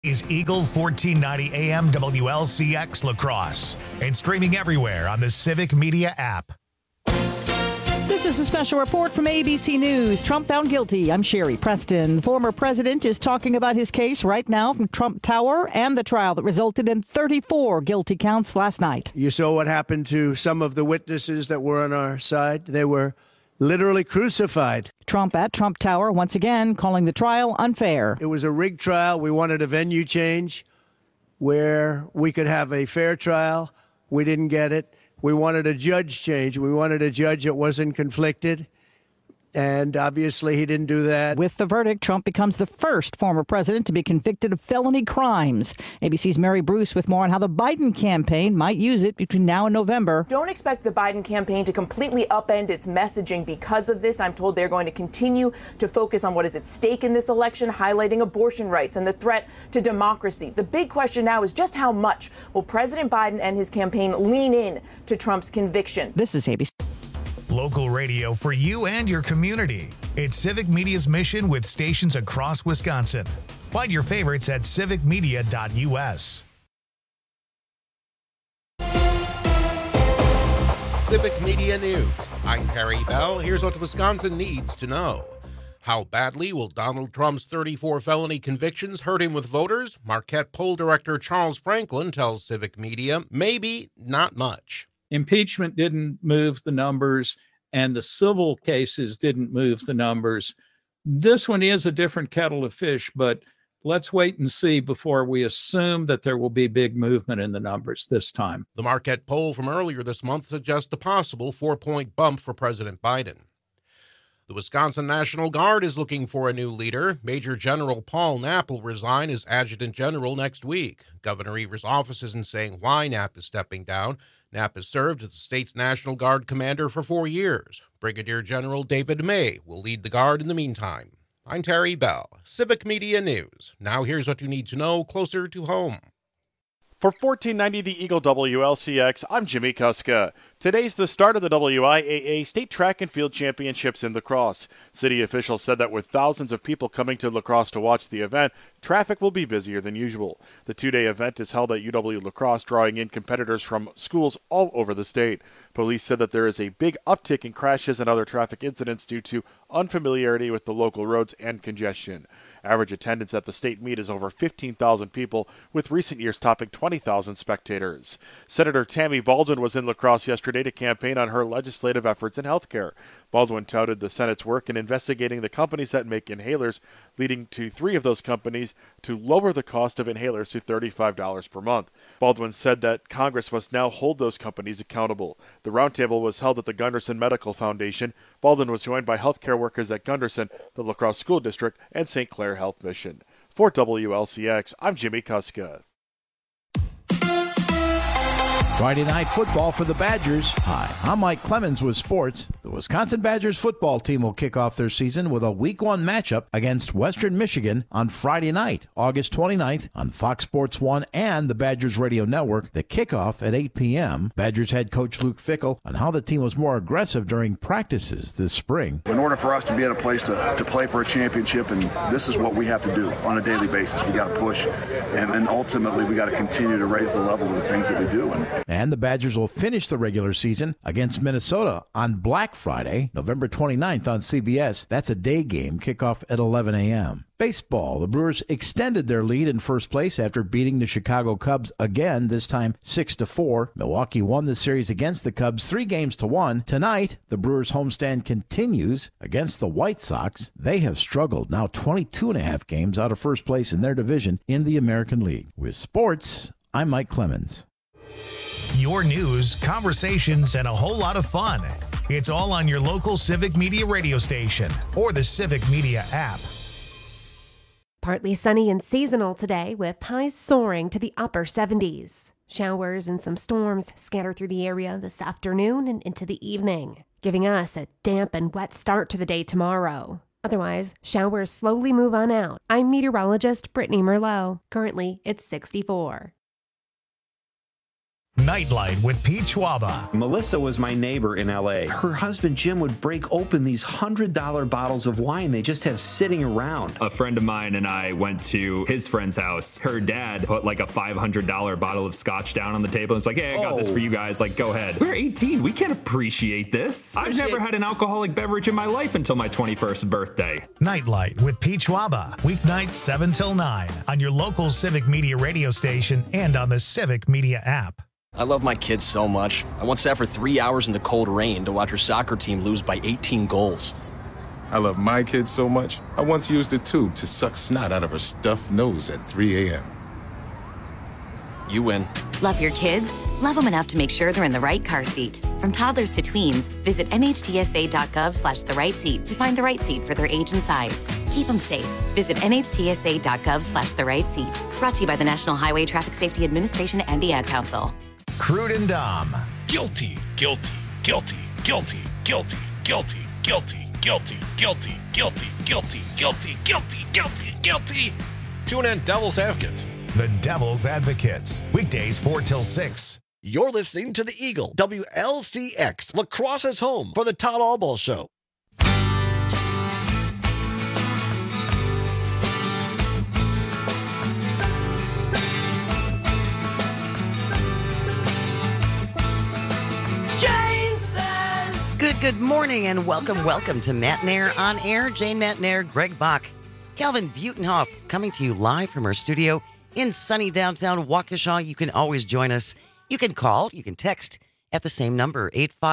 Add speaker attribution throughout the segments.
Speaker 1: is Eagle 1490 AM WLCX Lacrosse and streaming everywhere on the Civic Media app.
Speaker 2: This is a special report from ABC News. Trump found guilty. I'm Sherry Preston. The former president is talking about his case right now from Trump Tower and the trial that resulted in 34 guilty counts last night.
Speaker 3: You saw what happened to some of the witnesses that were on our side. They were literally crucified.
Speaker 2: Trump at Trump Tower once again calling the trial unfair.
Speaker 3: It was a rigged trial. We wanted a venue change where we could have a fair trial. We didn't get it. We wanted a judge change. We wanted a judge that wasn't conflicted. And obviously he didn't do that.
Speaker 2: With the verdict, Trump becomes the first former president to be convicted of felony crimes. ABC's Mary Bruce with more on how the Biden campaign might use it between now and November.
Speaker 4: Don't expect the Biden campaign to completely upend its messaging because of this. I'm told they're going to continue to focus on what is at stake in this election, highlighting abortion rights and the threat to democracy. The big question now is just how much will President Biden and his campaign lean in to Trump's conviction?
Speaker 2: This is ABC.
Speaker 1: Local radio for you and your community. It's Civic Media's mission with stations across Wisconsin. Find your favorites at civicmedia.us.
Speaker 5: Civic Media News. I'm Terry Bell. Here's what Wisconsin needs to know. How badly will Donald Trump's 34 felony convictions hurt him with voters? Marquette poll director Charles Franklin tells Civic Media, maybe not much.
Speaker 6: Impeachment didn't move the numbers, and the civil cases didn't move the numbers. This one is a different kettle of fish, but let's wait and see before we assume that there will be big movement in the numbers this time.
Speaker 5: The Marquette poll from earlier this month suggests a possible 4-point bump for President Biden. The Wisconsin National Guard is looking for a new leader. Major General Paul Knapp will resign as Adjutant General next week. Governor Evers' office isn't saying why Knapp is stepping down. Knapp has served as the state's National Guard commander for 4 years. Brigadier General David May will lead the Guard in the meantime. I'm Terry Bell, Civic Media News. Now here's what you need to know closer to home.
Speaker 7: For 1490 The Eagle WLCX, I'm Jimmy Kuska. Today's the start of the WIAA State Track and Field Championships in lacrosse. City officials said that with thousands of people coming to La Crosse to watch the event, traffic will be busier than usual. The two-day event is held at UW La Crosse, drawing in competitors from schools all over the state. Police said that there is a big uptick in crashes and other traffic incidents due to unfamiliarity with the local roads and congestion. Average attendance at the state meet is over 15,000 people, with recent years topping 20,000 spectators. Senator Tammy Baldwin was in La Crosse yesterday to campaign on her legislative efforts in healthcare. Baldwin touted the Senate's work in investigating the companies that make inhalers, leading to 3 of those companies to lower the cost of inhalers to $35 per month. Baldwin said that Congress must now hold those companies accountable. The roundtable was held at the Gunderson Medical Foundation. Baldwin was joined by healthcare workers at Gunderson, the La Crosse School District, and St. Clair Health Mission. For WLCX, I'm Jimmy Kuska.
Speaker 8: Friday night football for the Badgers. Hi, I'm Mike Clemens with sports. The Wisconsin Badgers football team will kick off their season with a Week 1 matchup against Western Michigan on Friday night, August 29th on Fox Sports 1 and the Badgers Radio Network. The kickoff at 8 p.m. Badgers head coach Luke Fickell on how the team was more aggressive during practices this spring.
Speaker 9: In order for us to be in a place to play for a championship, and this is what we have to do on a daily basis. We got to push, and ultimately we got to continue to raise the level of the things that we do.
Speaker 8: And the Badgers will finish the regular season against Minnesota on Black Friday, November 29th on CBS. That's a day game, kickoff at 11 a.m. Baseball. The Brewers extended their lead in first place after beating the Chicago Cubs again, this time 6-4. Milwaukee won the series against the Cubs 3-1. Tonight, the Brewers homestand continues against the White Sox. They have struggled, now 22.5 games out of first place in their division in the American League. With sports, I'm Mike Clemens.
Speaker 1: Your news, conversations, and a whole lot of fun. It's all on your local Civic Media radio station or the Civic Media app.
Speaker 10: Partly sunny and seasonal today with highs soaring to the upper 70s. Showers and some storms scatter through the area this afternoon and into the evening, giving us a damp and wet start to the day tomorrow. Otherwise, showers slowly move on out. I'm meteorologist Brittany Merlot. Currently, it's 64.
Speaker 1: Nightlight with Pete Schwaba.
Speaker 11: Melissa was my neighbor in LA. Her husband Jim would break open these $100 bottles of wine they just have sitting around.
Speaker 12: A friend of mine and I went to his friend's house. Her dad put like a $500 bottle of scotch down on the table and was like, hey, I got this for you guys. Like, go ahead. We're 18. We can't appreciate this. I've never had an alcoholic beverage in my life until my 21st birthday.
Speaker 1: Nightlight with Pete Schwaba. Weeknights 7 till 9 on your local Civic Media radio station and on the Civic Media app.
Speaker 13: I love my kids so much. I once sat for 3 hours in the cold rain to watch her soccer team lose by 18 goals.
Speaker 14: I love my kids so much, I once used a tube to suck snot out of her stuffed nose at 3 a.m.
Speaker 13: You win.
Speaker 15: Love your kids? Love them enough to make sure they're in the right car seat. From toddlers to tweens, visit nhtsa.gov/the-right-seat to find the right seat for their age and size. Keep them safe. Visit nhtsa.gov/the-right-seat. Brought to you by the National Highway Traffic Safety Administration and the Ad Council.
Speaker 1: Crude and Dom.
Speaker 16: Guilty, guilty, guilty, guilty, guilty, guilty, guilty, guilty, guilty, guilty, guilty, guilty, guilty, guilty, guilty.
Speaker 5: Tune in Devil's Advocates.
Speaker 1: The Devil's Advocates. Weekdays 4 till 6.
Speaker 17: You're listening to the Eagle, WLCX, Lacrosse's home for the Todd Albaugh Show.
Speaker 18: Good morning and welcome to Matt Nair on Air. Jane Matt Nair, Greg Bach, Calvin Butenhoff coming to you live from our studio in sunny downtown Waukesha. You can always join us. You can call, you can text at the same number,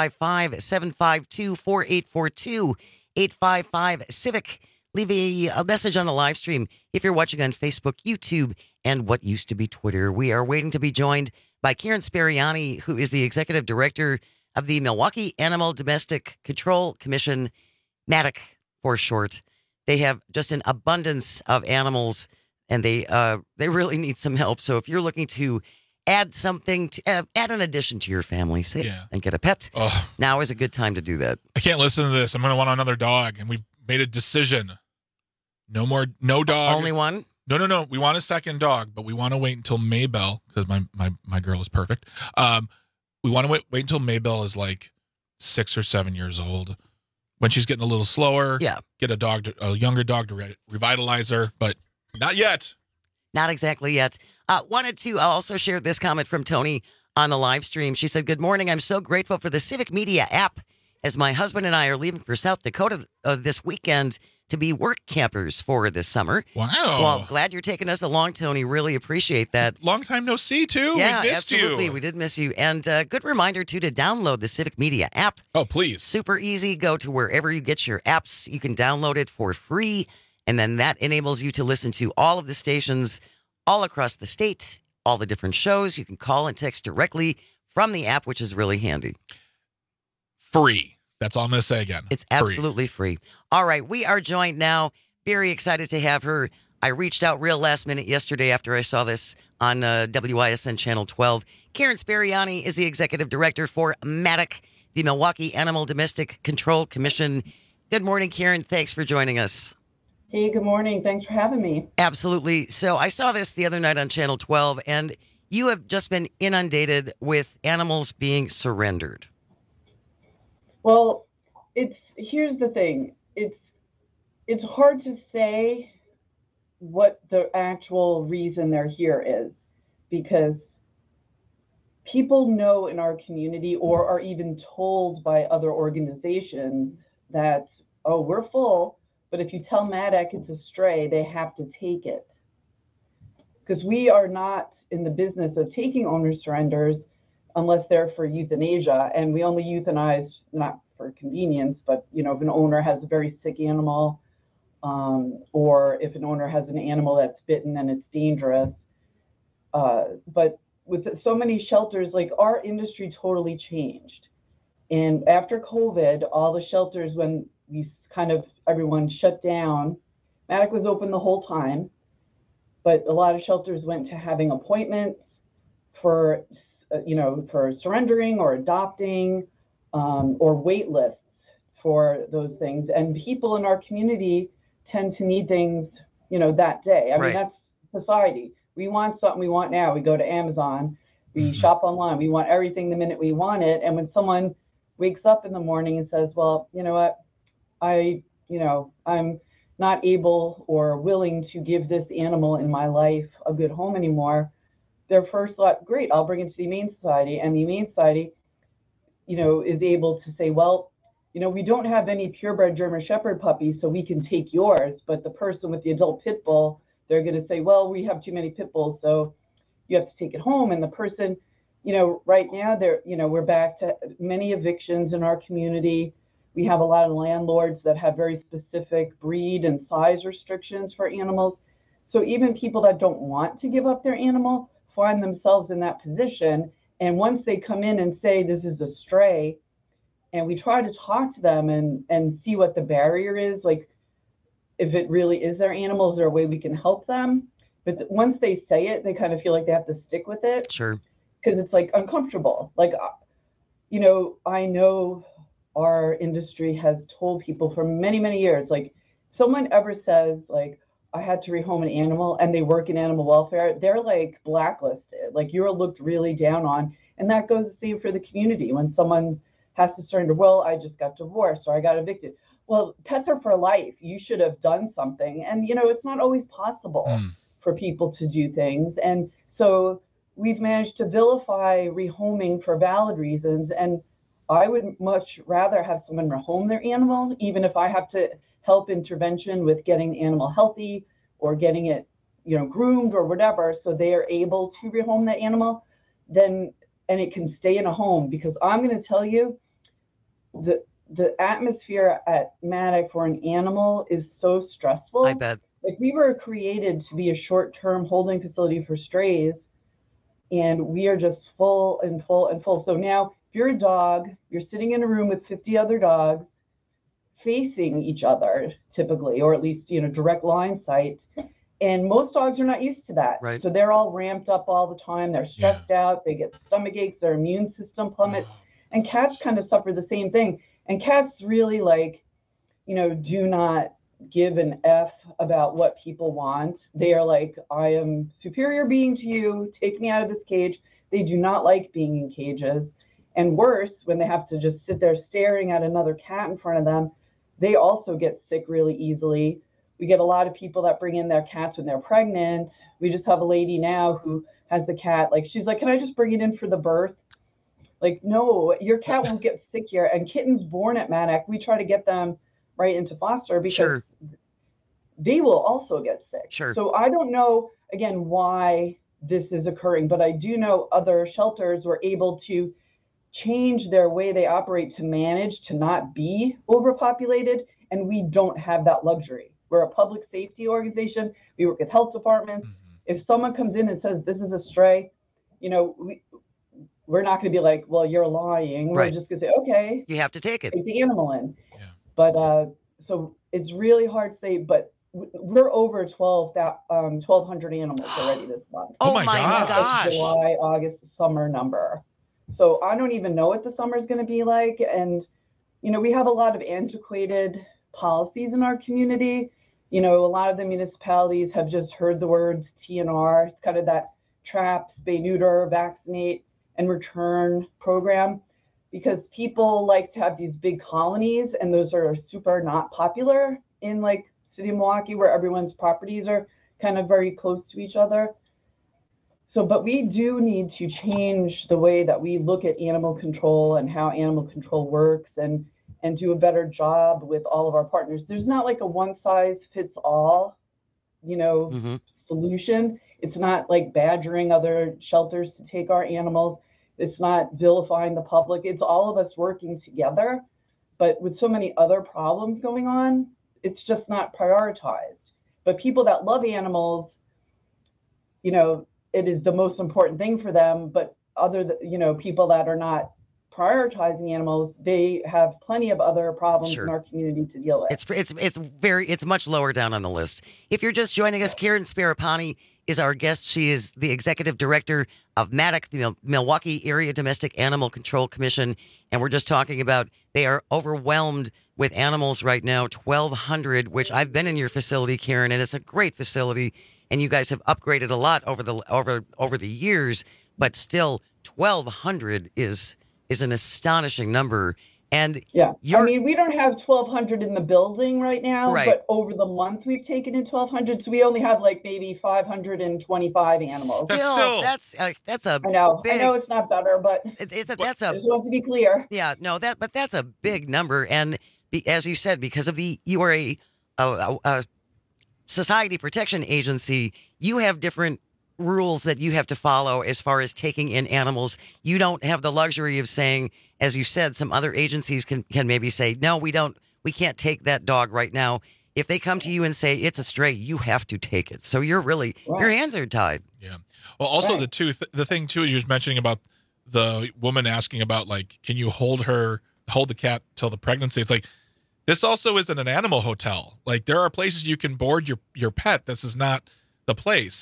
Speaker 18: 855-752-4842, 855-CIVIC. Leave a message on the live stream if you're watching on Facebook, YouTube, and what used to be Twitter. We are waiting to be joined by Karen Speriani, who is the executive director of the Milwaukee Animal Domestic Control Commission, MADDC for short. They have just an abundance of animals, and they really need some help. So if you're looking to add something, add an addition to your family, and get a pet, now is a good time to do that.
Speaker 19: I can't listen to this. I'm going to want another dog, and we made a decision. No dog.
Speaker 18: Only one?
Speaker 19: No. We want a second dog, but we want to wait until Maybell, because my girl is perfect. We want to wait until Maybell is like 6 or 7 years old. When she's getting a little slower, get a younger dog to revitalize her, but not yet.
Speaker 18: Not exactly yet. Wanted to also share this comment from Tony on the live stream. She said, "Good morning. I'm so grateful for the Civic Media app as my husband and I are leaving for South Dakota this weekend to be work campers for this summer."
Speaker 19: Wow.
Speaker 18: Well, glad you're taking us along, Tony. Really appreciate that.
Speaker 19: Long time no see, too.
Speaker 18: Yeah,
Speaker 19: we missed
Speaker 18: absolutely.
Speaker 19: you.
Speaker 18: We did miss you. And good reminder, too, to download the Civic Media app.
Speaker 19: Oh, please.
Speaker 18: Super easy. Go to wherever you get your apps. You can download it for free. And then that enables you to listen to all of the stations all across the state, all the different shows. You can call and text directly from the app, which is really handy.
Speaker 19: Free. That's all I'm going to say again.
Speaker 18: It's absolutely free. All right. We are joined now. Very excited to have her. I reached out real last minute yesterday after I saw this on WISN Channel 12. Karen Speriani is the executive director for MADDC, the Milwaukee Animal Domestic Control Commission. Good morning, Karen. Thanks for joining us.
Speaker 20: Hey, good morning. Thanks for having me.
Speaker 18: Absolutely. So I saw this the other night on Channel 12, and you have just been inundated with animals being surrendered.
Speaker 20: Well, here's the thing. It's hard to say what the actual reason they're here is, because people know in our community or are even told by other organizations that, oh, we're full, but if you tell MADDC it's a stray, they have to take it. Because we are not in the business of taking owner surrenders unless they're for euthanasia, and we only euthanize, not for convenience, but if an owner has a very sick animal, or if an owner has an animal that's bitten and it's dangerous. But with so many shelters, like our industry totally changed. And after COVID, all the shelters, when everyone shut down, MADDC was open the whole time, but a lot of shelters went to having appointments for surrendering or adopting, or wait lists for those things. And people in our community tend to need things, that day. I mean, that's society. We want something we want now. We go to Amazon, We shop online. We want everything the minute we want it. And when someone wakes up in the morning and says, well, you know what, I'm not able or willing to give this animal in my life a good home anymore, their first thought, great, I'll bring it to the Humane Society. And the Humane Society, is able to say, well, we don't have any purebred German Shepherd puppies, so we can take yours. But the person with the adult pit bull, they're going to say, well, we have too many pit bulls, so you have to take it home. And the person, right now, we're back to many evictions in our community. We have a lot of landlords that have very specific breed and size restrictions for animals. So even people that don't want to give up their animal find themselves in that position. And once they come in and say, this is a stray, and we try to talk to them and see what the barrier is, like if it really is their animal, is there a way we can help them? But once they say it, they kind of feel like they have to stick with it.
Speaker 18: Sure.
Speaker 20: Because it's like uncomfortable. Like, I know our industry has told people for many, many years, like someone ever says like, I had to rehome an animal and they work in animal welfare, they're like blacklisted. Like you're looked really down on. And that goes the same for the community. When someone has to surrender, well, I just got divorced or I got evicted. Well, pets are for life. You should have done something. And, it's not always possible for people to do things. And so we've managed to vilify rehoming for valid reasons. And I would much rather have someone rehome their animal, even if I have to help intervention with getting the animal healthy or getting it, groomed or whatever, so they are able to rehome that animal, and it can stay in a home. Because I'm going to tell you, the atmosphere at Matic for an animal is so stressful.
Speaker 18: I bet.
Speaker 20: Like we were created to be a short-term holding facility for strays, and we are just full and full and full. So now if you're a dog, you're sitting in a room with 50 other dogs facing each other typically, or at least, direct line sight. And most dogs are not used to that.
Speaker 18: Right.
Speaker 20: So they're all ramped up all the time. They're stressed out. They get stomach aches. Their immune system plummets. And cats kind of suffer the same thing. And cats really do not give an F about what people want. They are like, I am superior being to you. Take me out of this cage. They do not like being in cages. And worse, when they have to just sit there staring at another cat in front of them, they also get sick really easily. We get a lot of people that bring in their cats when they're pregnant. We just have a lady now who has a cat. Like, she's like, can I just bring it in for the birth? Like, no, your cat won't get sick here. And kittens born at Matic, we try to get them right into foster because they will also get sick.
Speaker 18: Sure.
Speaker 20: So I don't know, again, why this is occurring, but I do know other shelters were able to change their way they operate to manage to not be overpopulated. And we don't have that luxury. We're a public safety organization. We work with health departments. If someone comes in and says, this is a stray, we're not going to be like, well, you're lying. We're just going to say, okay,
Speaker 18: you have to take it.
Speaker 20: Take the animal in. Yeah. But so it's really hard to say, but we're over 1,200 animals already this month.
Speaker 18: Oh my gosh.
Speaker 20: July, August, summer number. So I don't even know what the summer is going to be like. And, we have a lot of antiquated policies in our community. A lot of the municipalities have just heard the words TNR. It's kind of that trap, spay, neuter, vaccinate, and return program, because people like to have these big colonies, and those are super not popular in like city of Milwaukee, where everyone's properties are kind of very close to each other. So, but we do need to change the way that we look at animal control and how animal control works, and do a better job with all of our partners. There's not like a one size fits all, solution. It's not like badgering other shelters to take our animals. It's not vilifying the public. It's all of us working together. But with so many other problems going on, it's just not prioritized. But people that love animals, it is the most important thing for them. But people that are not prioritizing animals, they have plenty of other problems in our community to deal with.
Speaker 18: It's much lower down on the list. If you're just joining us, Karen Sparapani is our guest. She is the executive director of Matic, the Milwaukee Area Domestic Animal Control Commission, and we're just talking about they are overwhelmed with animals right now, 1,200, which I've been in your facility, Karen, and it's a great facility, and you guys have upgraded a lot over the years. but still 1,200 is an astonishing number. And
Speaker 20: yeah, I mean, we don't have 1,200 in the building right now,
Speaker 18: right.
Speaker 20: But over the month we've taken in 1,200, so we only have like maybe 525 animals.
Speaker 18: Still, that's a.
Speaker 20: I know it's not better, but
Speaker 18: that's a.
Speaker 20: I just want to be clear.
Speaker 18: Yeah, no, but that's a big number, and as you said, because of you are a society protection agency, you have different rules that you have to follow as far as taking in animals. You don't have the luxury of saying, as you said, some other agencies can maybe say, no, we can't take that dog right now. If they come to you and say it's a stray, you have to take it. So you're really, your hands are tied.
Speaker 19: Yeah. Well, also the thing too, is you was mentioning about the woman asking about, like, can you hold the cat till the pregnancy? It's like, this also isn't an animal hotel. Like, there are places you can board your pet. This is not the place.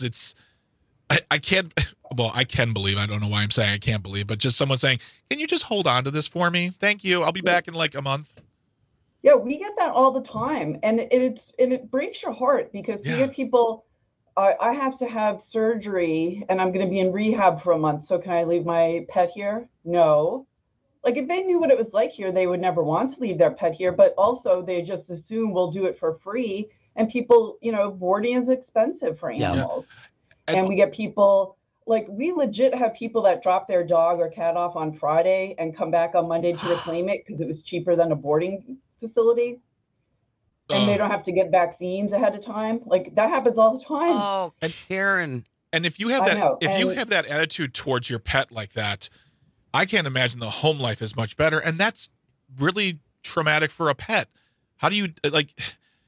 Speaker 19: I can't believe, I don't know why I'm saying I can't believe, but just someone saying, can you just hold on to this for me? Thank you. I'll be back in like a month.
Speaker 20: Yeah, we get that all the time. And it breaks your heart because we get people, I have to have surgery and I'm going to be in rehab for a month. So can I leave my pet here? No. Like, if they knew what it was like here, they would never want to leave their pet here, but also they just assume we'll do it for free. And people, boarding is expensive for animals. Yeah. And we get people, like, we legit have people that drop their dog or cat off on Friday and come back on Monday to reclaim it because it was cheaper than a boarding facility. And they don't have to get vaccines ahead of time. Like, that happens all the time.
Speaker 18: Oh, Karen.
Speaker 19: And if you have you have that attitude towards your pet like that, I can't imagine the home life is much better. And that's really traumatic for a pet. How do you, like,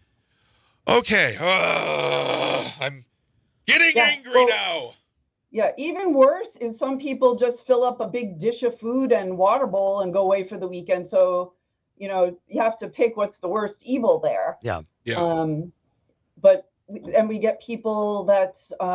Speaker 19: okay, I'm getting angry now.
Speaker 20: Yeah, even worse is some people just fill up a big dish of food and water bowl and go away for the weekend. So, you have to pick what's the worst evil there.
Speaker 18: Yeah.
Speaker 19: Yeah.
Speaker 20: And we get people that,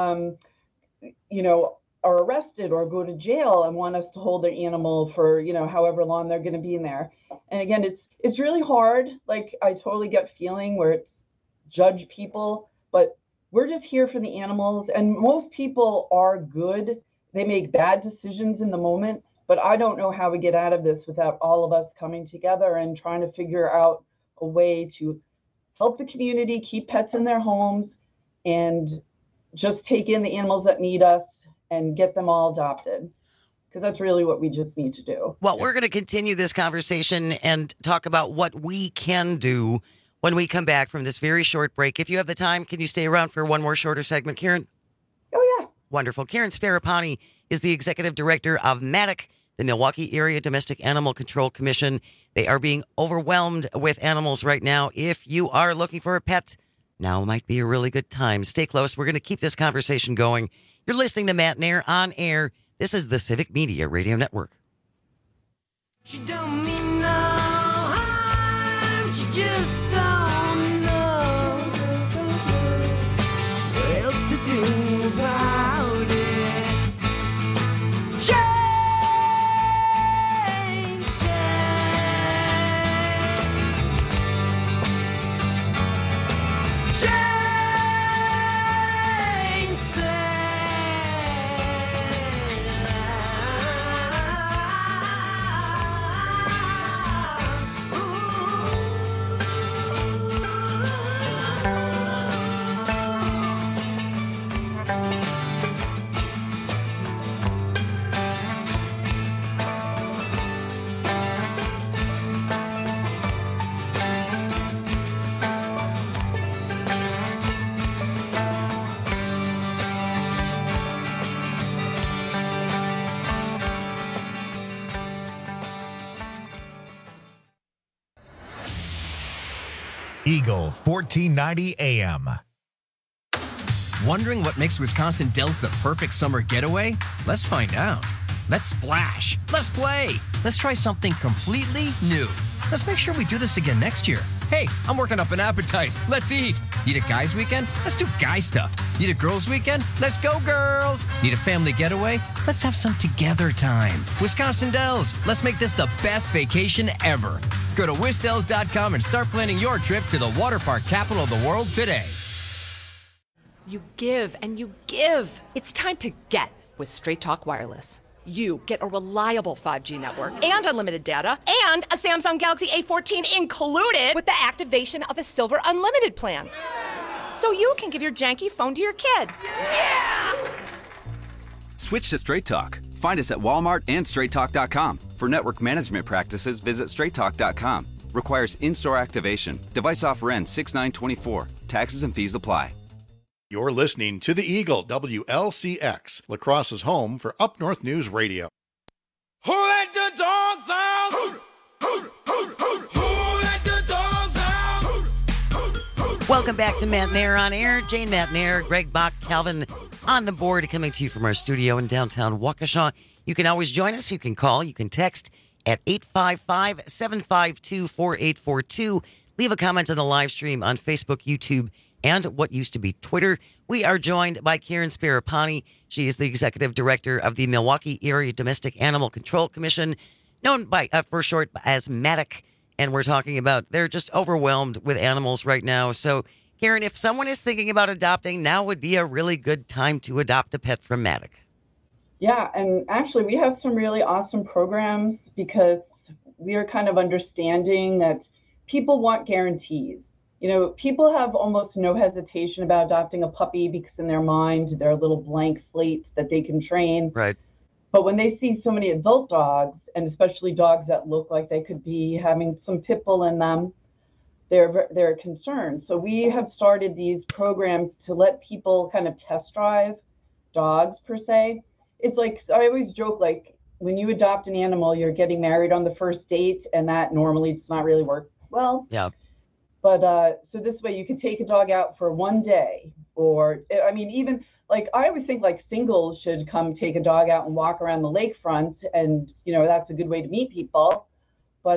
Speaker 20: are arrested or go to jail and want us to hold their animal for, however long they're going to be in there. And again, it's really hard. Like, I totally get feeling where it's judge people, but we're just here for the animals. And most people are good. They make bad decisions in the moment, but I don't know how we get out of this without all of us coming together and trying to figure out a way to help the community keep pets in their homes and just take in the animals that need us and get them all adopted. Because that's really what we just need to do.
Speaker 18: Well, we're going to continue this conversation and talk about what we can do when we come back from this very short break. If you have the time, can you stay around for one more shorter segment, Karen?
Speaker 20: Oh, yeah.
Speaker 18: Wonderful. Karen Sparapani is the executive director of MADC, the Milwaukee Area Domestic Animal Control Commission. They are being overwhelmed with animals right now. If you are looking for a pet, now might be a really good time. Stay close. We're going to keep this conversation going. You're listening to Matt Nair on air. This is the Civic Media Radio Network.
Speaker 21: She don't mean no harm, she just don't know what else to do about it.
Speaker 1: Eagle 1490 AM.
Speaker 22: Wondering what makes Wisconsin Dells the perfect summer getaway? Let's find out. Let's splash. Let's play. Let's try something completely new. Let's make sure we do this again next year. Hey, I'm working up an appetite. Let's eat. Need a guys' weekend? Let's do guy stuff. Need a girls' weekend? Let's go, girls. Need a family getaway? Let's have some together time. Wisconsin Dells. Let's make this the best vacation ever. Go to wisdells.com and start planning your trip to the water park capital of the world today.
Speaker 23: You give and you give. It's time to get.
Speaker 3: with Straight Talk Wireless. You get a reliable 5G network and unlimited data and a Samsung Galaxy A14 included with the activation of a Silver Unlimited plan. So you can give your janky phone to your kid. Yeah!
Speaker 4: Switch to Straight Talk. Find us at Walmart and straighttalk.com. For network management practices, visit straighttalk.com. Requires in-store activation. Device offer ends 6/9/24. Taxes and fees apply.
Speaker 23: You're listening to the Eagle, WLCX, La Crosse's home for Up North News Radio.
Speaker 21: Who let the dogs out? Who let the dogs out?
Speaker 18: Welcome back to Matt Nair on Air. Jane Matt Nair, Greg Bach, Calvin on the board, coming to you from our studio in downtown Waukesha. You can always join us. You can call. You can text at 855-752-4842. Leave a comment on the live stream on Facebook, YouTube, and what used to be Twitter. We are joined by Karen Sparapani. She is the executive director of the Milwaukee Area Domestic Animal Control Commission, known by for short as MADAC. And we're talking about they're just overwhelmed with animals right now. So, Karen, if someone is thinking about adopting, now would be a really good time to adopt a pet from MADAC.
Speaker 20: Yeah, and actually we have some really awesome programs because we are kind of understanding that people want guarantees. You know, people have almost no hesitation about adopting a puppy because in their mind, they're little blank slates that they can train.
Speaker 18: Right.
Speaker 20: But when they see so many adult dogs, and especially dogs that look like they could be having some pit bull in them, they're concerned. So we have started these programs to let people kind of test drive dogs per se. It's like, I always joke, like when you adopt an animal, you're getting married on the first date, and that normally does not really work well.
Speaker 18: Yeah.
Speaker 20: But so this way you could take a dog out for one day, or, I mean, even like, I always think like singles should come take a dog out and walk around the lakefront, and, you know, that's a good way to meet people. But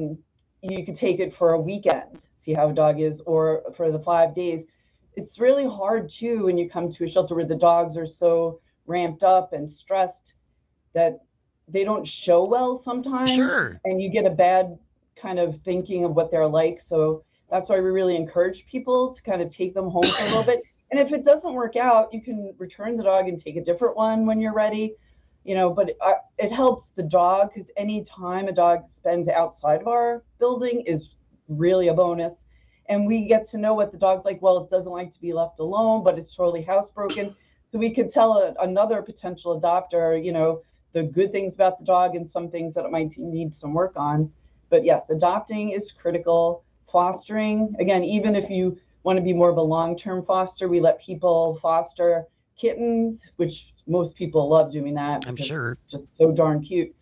Speaker 20: you could take it for a weekend, see how a dog is, or for the 5 days. It's really hard too when you come to a shelter where the dogs are so ramped up and stressed that they don't show well sometimes.
Speaker 18: Sure.
Speaker 20: And you get a bad kind of thinking of what they're like. So that's why we really encourage people to kind of take them home for a little bit. And if it doesn't work out, you can return the dog and take a different one when you're ready, you know, but it helps the dog, because any time a dog spends outside of our building is really a bonus. And we get to know what the dog's like. Well, it doesn't like to be left alone, but it's totally housebroken. So we could tell another potential adopter, you know, the good things about the dog and some things that it might need some work on. But yes, adopting is critical. Fostering, again, even if you want to be more of a long-term foster, we let people foster kittens, which most people love doing that.
Speaker 18: I'm sure.
Speaker 20: It's just so darn cute.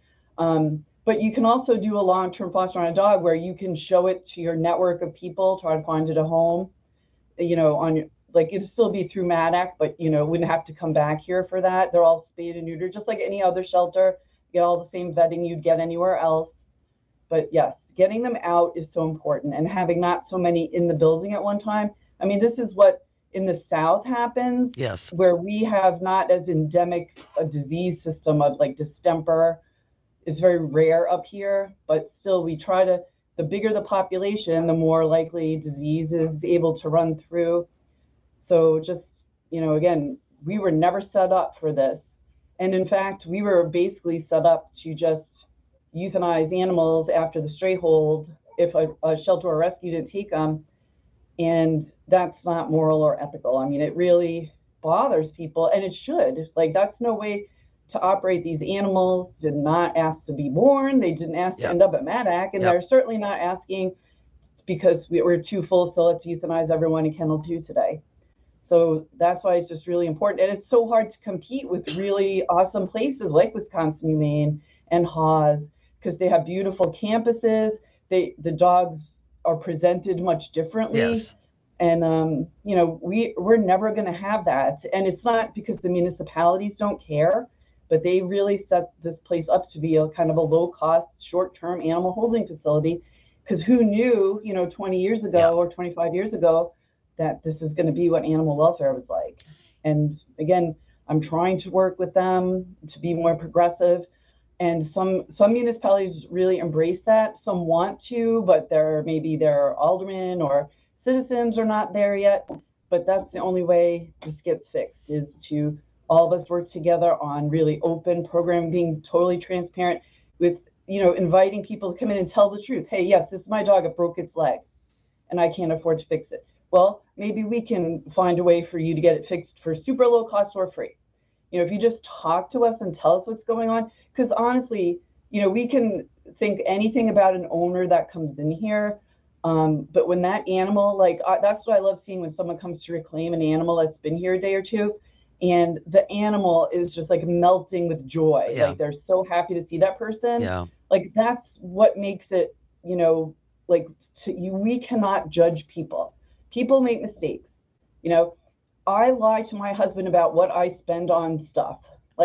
Speaker 20: But you can also do a long-term foster on a dog where you can show it to your network of people, try to find it a home, you know, on like it'd still be through MADAC, but, you know, wouldn't have to come back here for that. They're all spayed and neutered, just like any other shelter. You get all the same vetting you'd get anywhere else. But yes, getting them out is so important, and having not so many in the building at one time. I mean, this is what in the South happens.
Speaker 18: Yes.
Speaker 20: Where we have not as endemic a disease system of like distemper is very rare up here, but still we try to, the bigger the population, the more likely disease is able to run through. So just, you know, again, we were never set up for this. And in fact, we were basically set up to just euthanize animals after the stray hold if a shelter or rescue didn't take them. And that's not moral or ethical. I mean, it really bothers people, and it should. Like, that's no way to operate. These animals did not ask to be born. They didn't ask to end up at MADAC, and they're certainly not asking because we're too full, so let's euthanize everyone in Kennel 2 today. So that's why it's just really important. And it's so hard to compete with really awesome places like Wisconsin Humane and Haws, because they have beautiful campuses. The dogs are presented much differently.
Speaker 18: Yes.
Speaker 20: And, you know, we're never going to have that. And it's not because the municipalities don't care, but they really set this place up to be a kind of a low-cost, short-term animal holding facility. Because who knew, you know, 20 years ago or 25 years ago that this is going to be what animal welfare was like. And again, I'm trying to work with them to be more progressive. And some municipalities really embrace that. Some want to, but maybe their aldermen or citizens are not there yet. But that's the only way this gets fixed, is to all of us work together on really open programming, being totally transparent with, inviting people to come in and tell the truth. Hey, yes, this is my dog. It broke its leg and I can't afford to fix it. Well, maybe we can find a way for you to get it fixed for super low cost or free. If you just talk to us and tell us what's going on, because honestly, we can think anything about an owner that comes in here. But when that animal, that's what I love seeing when someone comes to reclaim an animal that's been here a day or two, and the animal is just like melting with joy.
Speaker 18: Yeah.
Speaker 20: Like they're so happy to see that person.
Speaker 18: Yeah.
Speaker 20: Like that's what makes it, we cannot judge people. People make mistakes. I lie to my husband about what I spend on stuff.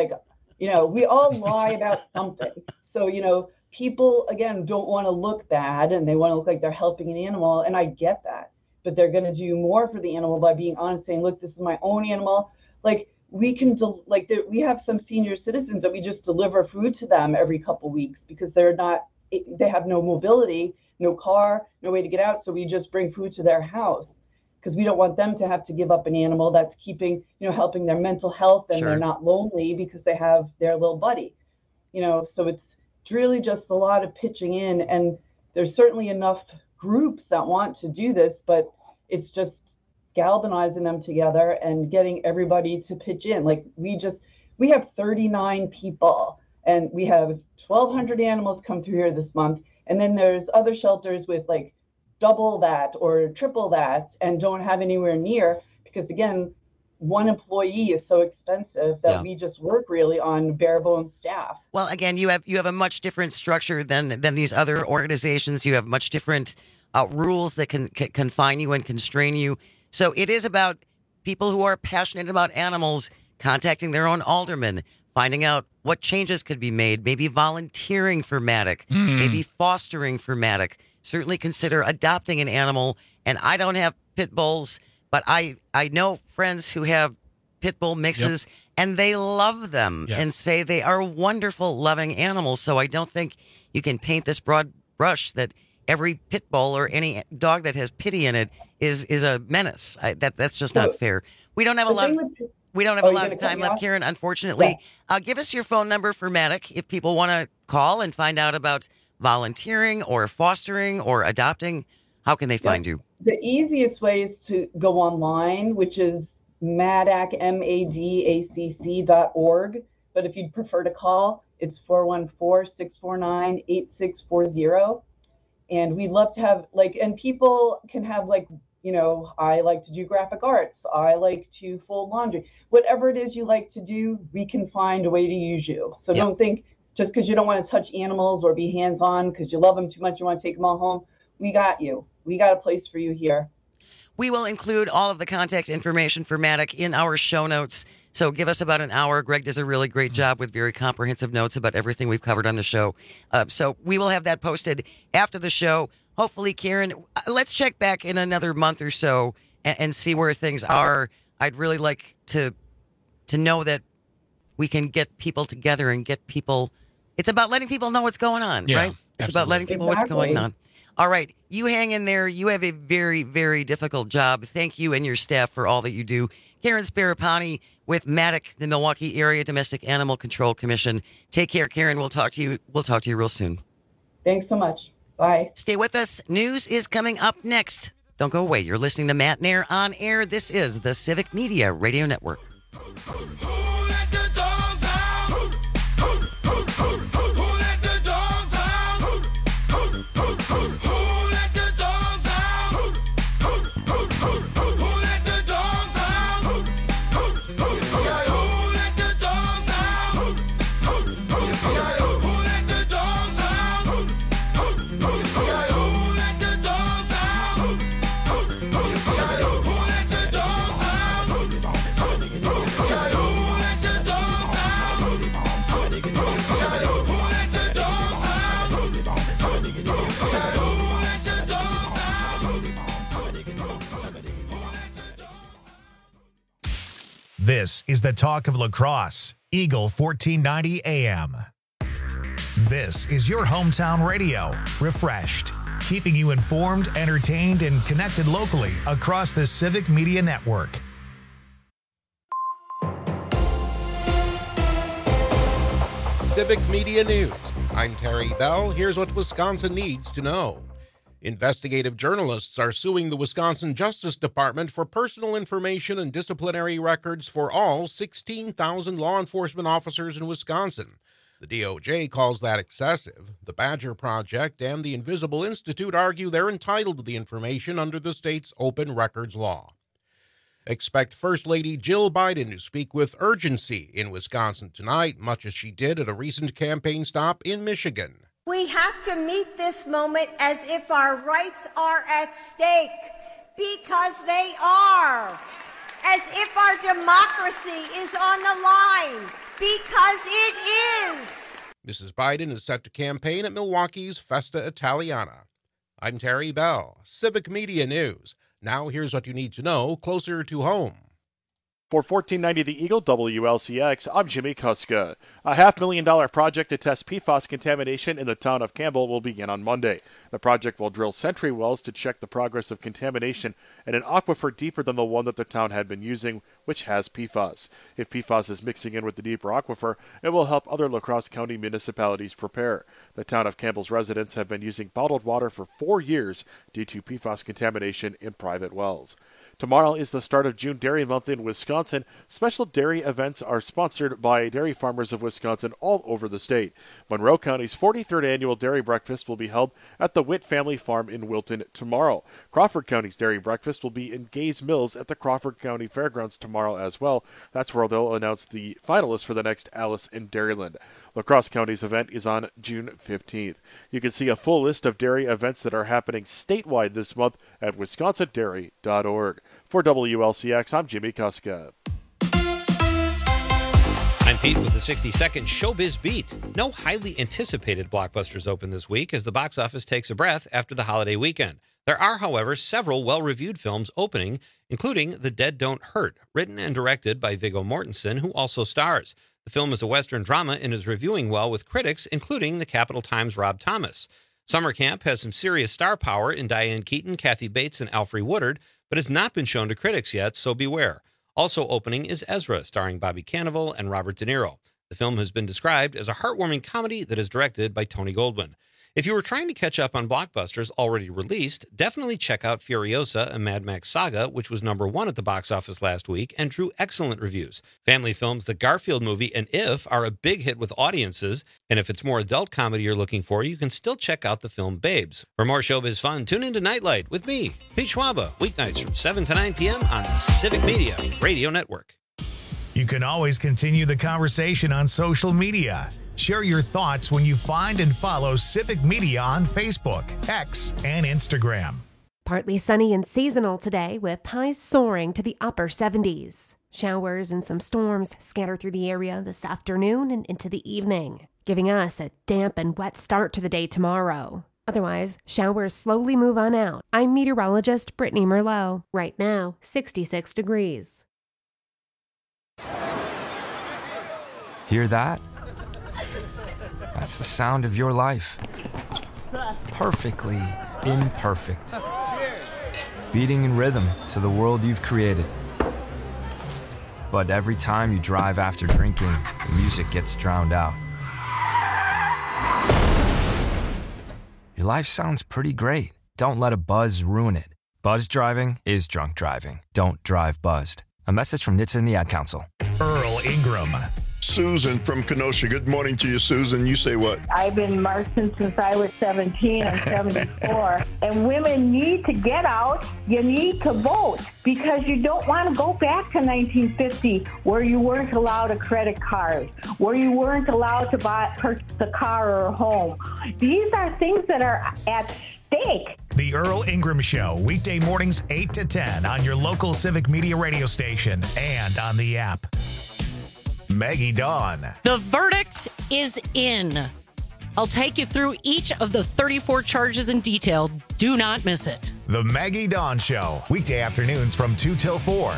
Speaker 20: We all lie about something. So, people, again, don't want to look bad and they want to look like they're helping an animal. And I get that. But they're going to do more for the animal by being honest, saying, look, this is my own animal. We can, we have some senior citizens that we just deliver food to them every couple weeks because they have no mobility, no car, no way to get out. So we just bring food to their house because we don't want them to have to give up an animal that's keeping, helping their mental health, and
Speaker 18: Sure.
Speaker 20: they're not lonely because they have their little buddy, so it's really just a lot of pitching in, and there's certainly enough groups that want to do this, but it's just galvanizing them together and getting everybody to pitch in. We have 39 people and we have 1,200 animals come through here this month. And then there's other shelters with double that or triple that and don't have anywhere near, because again, one employee is so expensive that we just work really on bare bones staff.
Speaker 18: Well, again, you have a much different structure than these other organizations. You have much different rules that can confine you and constrain you. So it is about people who are passionate about animals contacting their own alderman, finding out what changes could be made, maybe volunteering for Matic, maybe fostering for Matic. Certainly consider adopting an animal. And I don't have pit bulls, but I know friends who have pit bull mixes, and they love them and say they are wonderful, loving animals. So I don't think you can paint this broad brush that every pit bull or any dog that has pity in it is a menace. That's just not fair. We don't have a lot of time left, Karen, unfortunately. Give us your phone number for Matic if people want to call and find out about volunteering or fostering or adopting. How can they find you?
Speaker 20: The easiest way is to go online, which is MADAC, MADACC.org. But if you'd prefer to call, it's 414-649-8640. And we'd love to have and people can have I like to do graphic arts. I like to fold laundry. Whatever it is you like to do, we can find a way to use you. So don't think just because you don't want to touch animals or be hands-on because you love them too much, you want to take them all home. We got you. We got a place for you here.
Speaker 18: We will include all of the contact information for Matic in our show notes. So give us about an hour. Greg does a really great job with very comprehensive notes about everything we've covered on the show. So we will have that posted after the show. Hopefully, Karen, let's check back in another month or so and see where things are. I'd really like to know that we can get people together and get people. It's about letting people know what's going on, right? It's about letting people know what's going on. All right. You hang in there. You have a very, very difficult job. Thank you and your staff for all that you do. Karen Sparapani with Matic, the Milwaukee Area Domestic Animal Control Commission. Take care, Karen. We'll talk to you real soon.
Speaker 20: Thanks so much. Bye.
Speaker 18: Stay with us. News is coming up next. Don't go away. You're listening to Matt Nair on air. This is the Civic Media Radio Network.
Speaker 1: This is the talk of La Crosse, Eagle 1490 AM. This is your hometown radio, refreshed, keeping you informed, entertained, and connected locally across the Civic Media Network.
Speaker 5: Civic Media News. I'm Terry Bell. Here's what Wisconsin needs to know. Investigative journalists are suing the Wisconsin Justice Department for personal information and disciplinary records for all 16,000 law enforcement officers in Wisconsin. The DOJ calls that excessive. The Badger Project and the Invisible Institute argue they're entitled to the information under the state's open records law. Expect First Lady Jill Biden to speak with urgency in Wisconsin tonight, much as she did at a recent campaign stop in Michigan.
Speaker 2: We have to meet this moment as if our rights are at stake, because they are. As if our democracy is on the line, because it is.
Speaker 5: Mrs. Biden is set to campaign at Milwaukee's Festa Italiana. I'm Terry Bell, Civic Media News. Now here's what you need to know closer to home.
Speaker 6: For 1490 The Eagle, WLCX, I'm Jimmy Kuska. A $500,000 project to test PFAS contamination in the town of Campbell will begin on Monday. The project will drill sentry wells to check the progress of contamination in an aquifer deeper than the one that the town had been using, which has PFAS. If PFAS is mixing in with the deeper aquifer, it will help other La Crosse County municipalities prepare. The town of Campbell's residents have been using bottled water for 4 years due to PFAS contamination in private wells. Tomorrow is the start of June Dairy Month in Wisconsin. Special dairy events are sponsored by dairy farmers of Wisconsin all over the state. Monroe County's 43rd annual Dairy Breakfast will be held at the Witt Family Farm in Wilton tomorrow. Crawford County's Dairy Breakfast will be in Gays Mills at the Crawford County Fairgrounds tomorrow as well. That's where they'll announce the finalists for the next Alice in Dairyland. La Crosse County's event is on June 15th. You can see a full list of dairy events that are happening statewide this month at wisconsindairy.org. For WLCX, I'm Jimmy Kuska.
Speaker 7: I'm Pete with the 60-second Showbiz Beat. No highly anticipated blockbusters open this week as the box office takes a breath after the holiday weekend. There are, however, several well-reviewed films opening, including The Dead Don't Hurt, written and directed by Viggo Mortensen, who also stars. The film is a Western drama and is reviewing well with critics, including the Capital Times' Rob Thomas. Summer Camp has some serious star power in Diane Keaton, Kathy Bates, and Alfre Woodard, but has not been shown to critics yet, so beware. Also opening is Ezra, starring Bobby Cannavale and Robert De Niro. The film has been described as a heartwarming comedy that is directed by Tony Goldwyn. If you were trying to catch up on blockbusters already released, definitely check out Furiosa, a Mad Max saga, which was #1 at the box office last week and drew excellent reviews. Family films The Garfield Movie and If are a big hit with audiences, and if it's more adult comedy you're looking for, you can still check out the film Babes. For more showbiz fun, tune into Nightlight with me, Pete Schwaba, weeknights from 7 to 9 p.m. on the Civic Media Radio Network.
Speaker 1: You can always continue the conversation on social media. Share your thoughts when you find and follow Civic Media on Facebook, X, and Instagram.
Speaker 10: Partly sunny and seasonal today with highs soaring to the upper 70s. Showers and some storms scatter through the area this afternoon and into the evening, giving us a damp and wet start to the day tomorrow. Otherwise, showers slowly move on out. I'm meteorologist Brittany Merlot. Right now, 66 degrees.
Speaker 24: Hear that? That's the sound of your life. Perfectly imperfect. Beating in rhythm to the world you've created. But every time you drive after drinking, the music gets drowned out. Your life sounds pretty great. Don't let a buzz ruin it. Buzz driving is drunk driving. Don't drive buzzed. A message from NHTSA and the Ad Council.
Speaker 1: Earl Ingram.
Speaker 25: Susan from Kenosha. Good morning to you, Susan. You say what?
Speaker 26: I've been marching since I was 17. I'm 74. And women need to get out. You need to vote because you don't want to go back to 1950 where you weren't allowed a credit card, where you weren't allowed to purchase a car or a home. These are things that are at stake.
Speaker 1: The Earl Ingram Show, weekday mornings 8 to 10 on your local Civic Media radio station and on the app. Maggie Dawn.
Speaker 27: The verdict is in. I'll take you through each of the 34 charges in detail. Do not miss it.
Speaker 1: The Maggie Dawn Show, weekday afternoons from 2 till 4.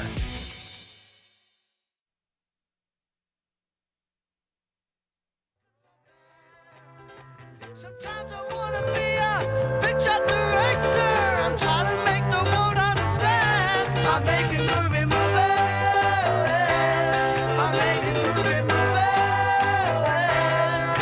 Speaker 21: Sometimes I want to be a picture director. I'm trying to make the world understand. I'm making movies. I'm making movies.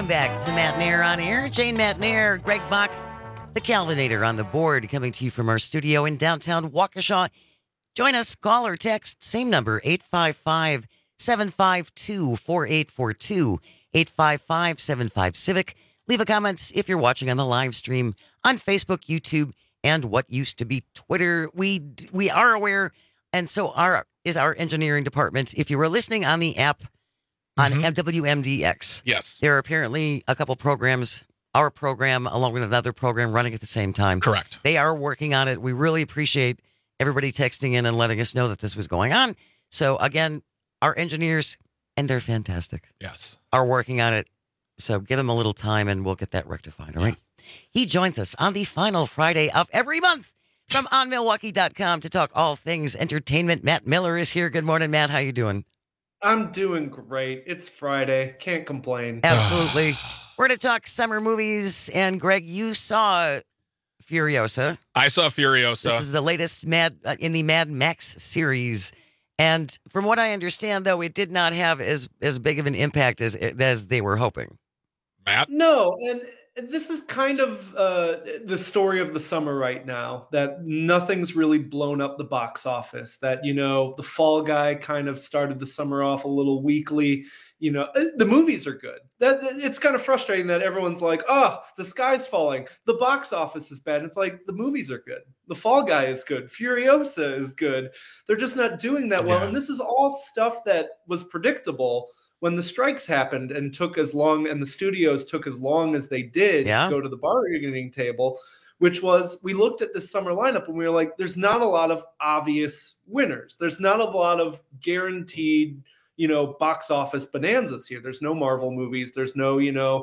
Speaker 18: Welcome back to Matt Nair on Air. Jane Matt Nair, Greg Bach, the Calvinator on the board, coming to you from our studio in downtown Waukesha. Join us, call or text, same number, 855-752-4842, 855-75-CIVIC. Leave a comment if you're watching on the live stream on Facebook, YouTube, and what used to be Twitter. We are aware, and so is our engineering department. If you were listening on the app on WMDX,
Speaker 19: yes,
Speaker 18: there are apparently a couple programs, our program along with another program running at the same time.
Speaker 19: Correct.
Speaker 18: They are working on it. We really appreciate everybody texting in and letting us know that this was going on. So again, our engineers, and they're fantastic,
Speaker 19: yes,
Speaker 18: are working on it. So give them a little time and we'll get that rectified, all right? He joins us on the final Friday of every month from onmilwaukee.com to talk all things entertainment. Matt Miller is here. Good morning, Matt. How you doing?
Speaker 8: I'm doing great. It's Friday. Can't complain.
Speaker 18: Absolutely. We're going to talk summer movies. And Greg, you saw Furiosa.
Speaker 19: I saw Furiosa.
Speaker 18: This is the latest in the Mad Max series. And from what I understand, though, it did not have as big of an impact as they were hoping.
Speaker 19: Matt?
Speaker 8: No, and this is kind of the story of the summer right now, that nothing's really blown up the box office, that, the Fall Guy kind of started the summer off a little weakly. The movies are good. That it's kind of frustrating that everyone's like, oh, the sky's falling, the box office is bad. It's like, the movies are good. The Fall Guy is good. Furiosa is good. They're just not doing that well.
Speaker 19: Yeah.
Speaker 8: And this is all stuff that was predictable when the strikes happened and the studios took as long as they did to go to the bargaining table, which was, we looked at this summer lineup and we were like, there's not a lot of obvious winners. There's not a lot of guaranteed, box office bonanzas here. There's no Marvel movies. There's no,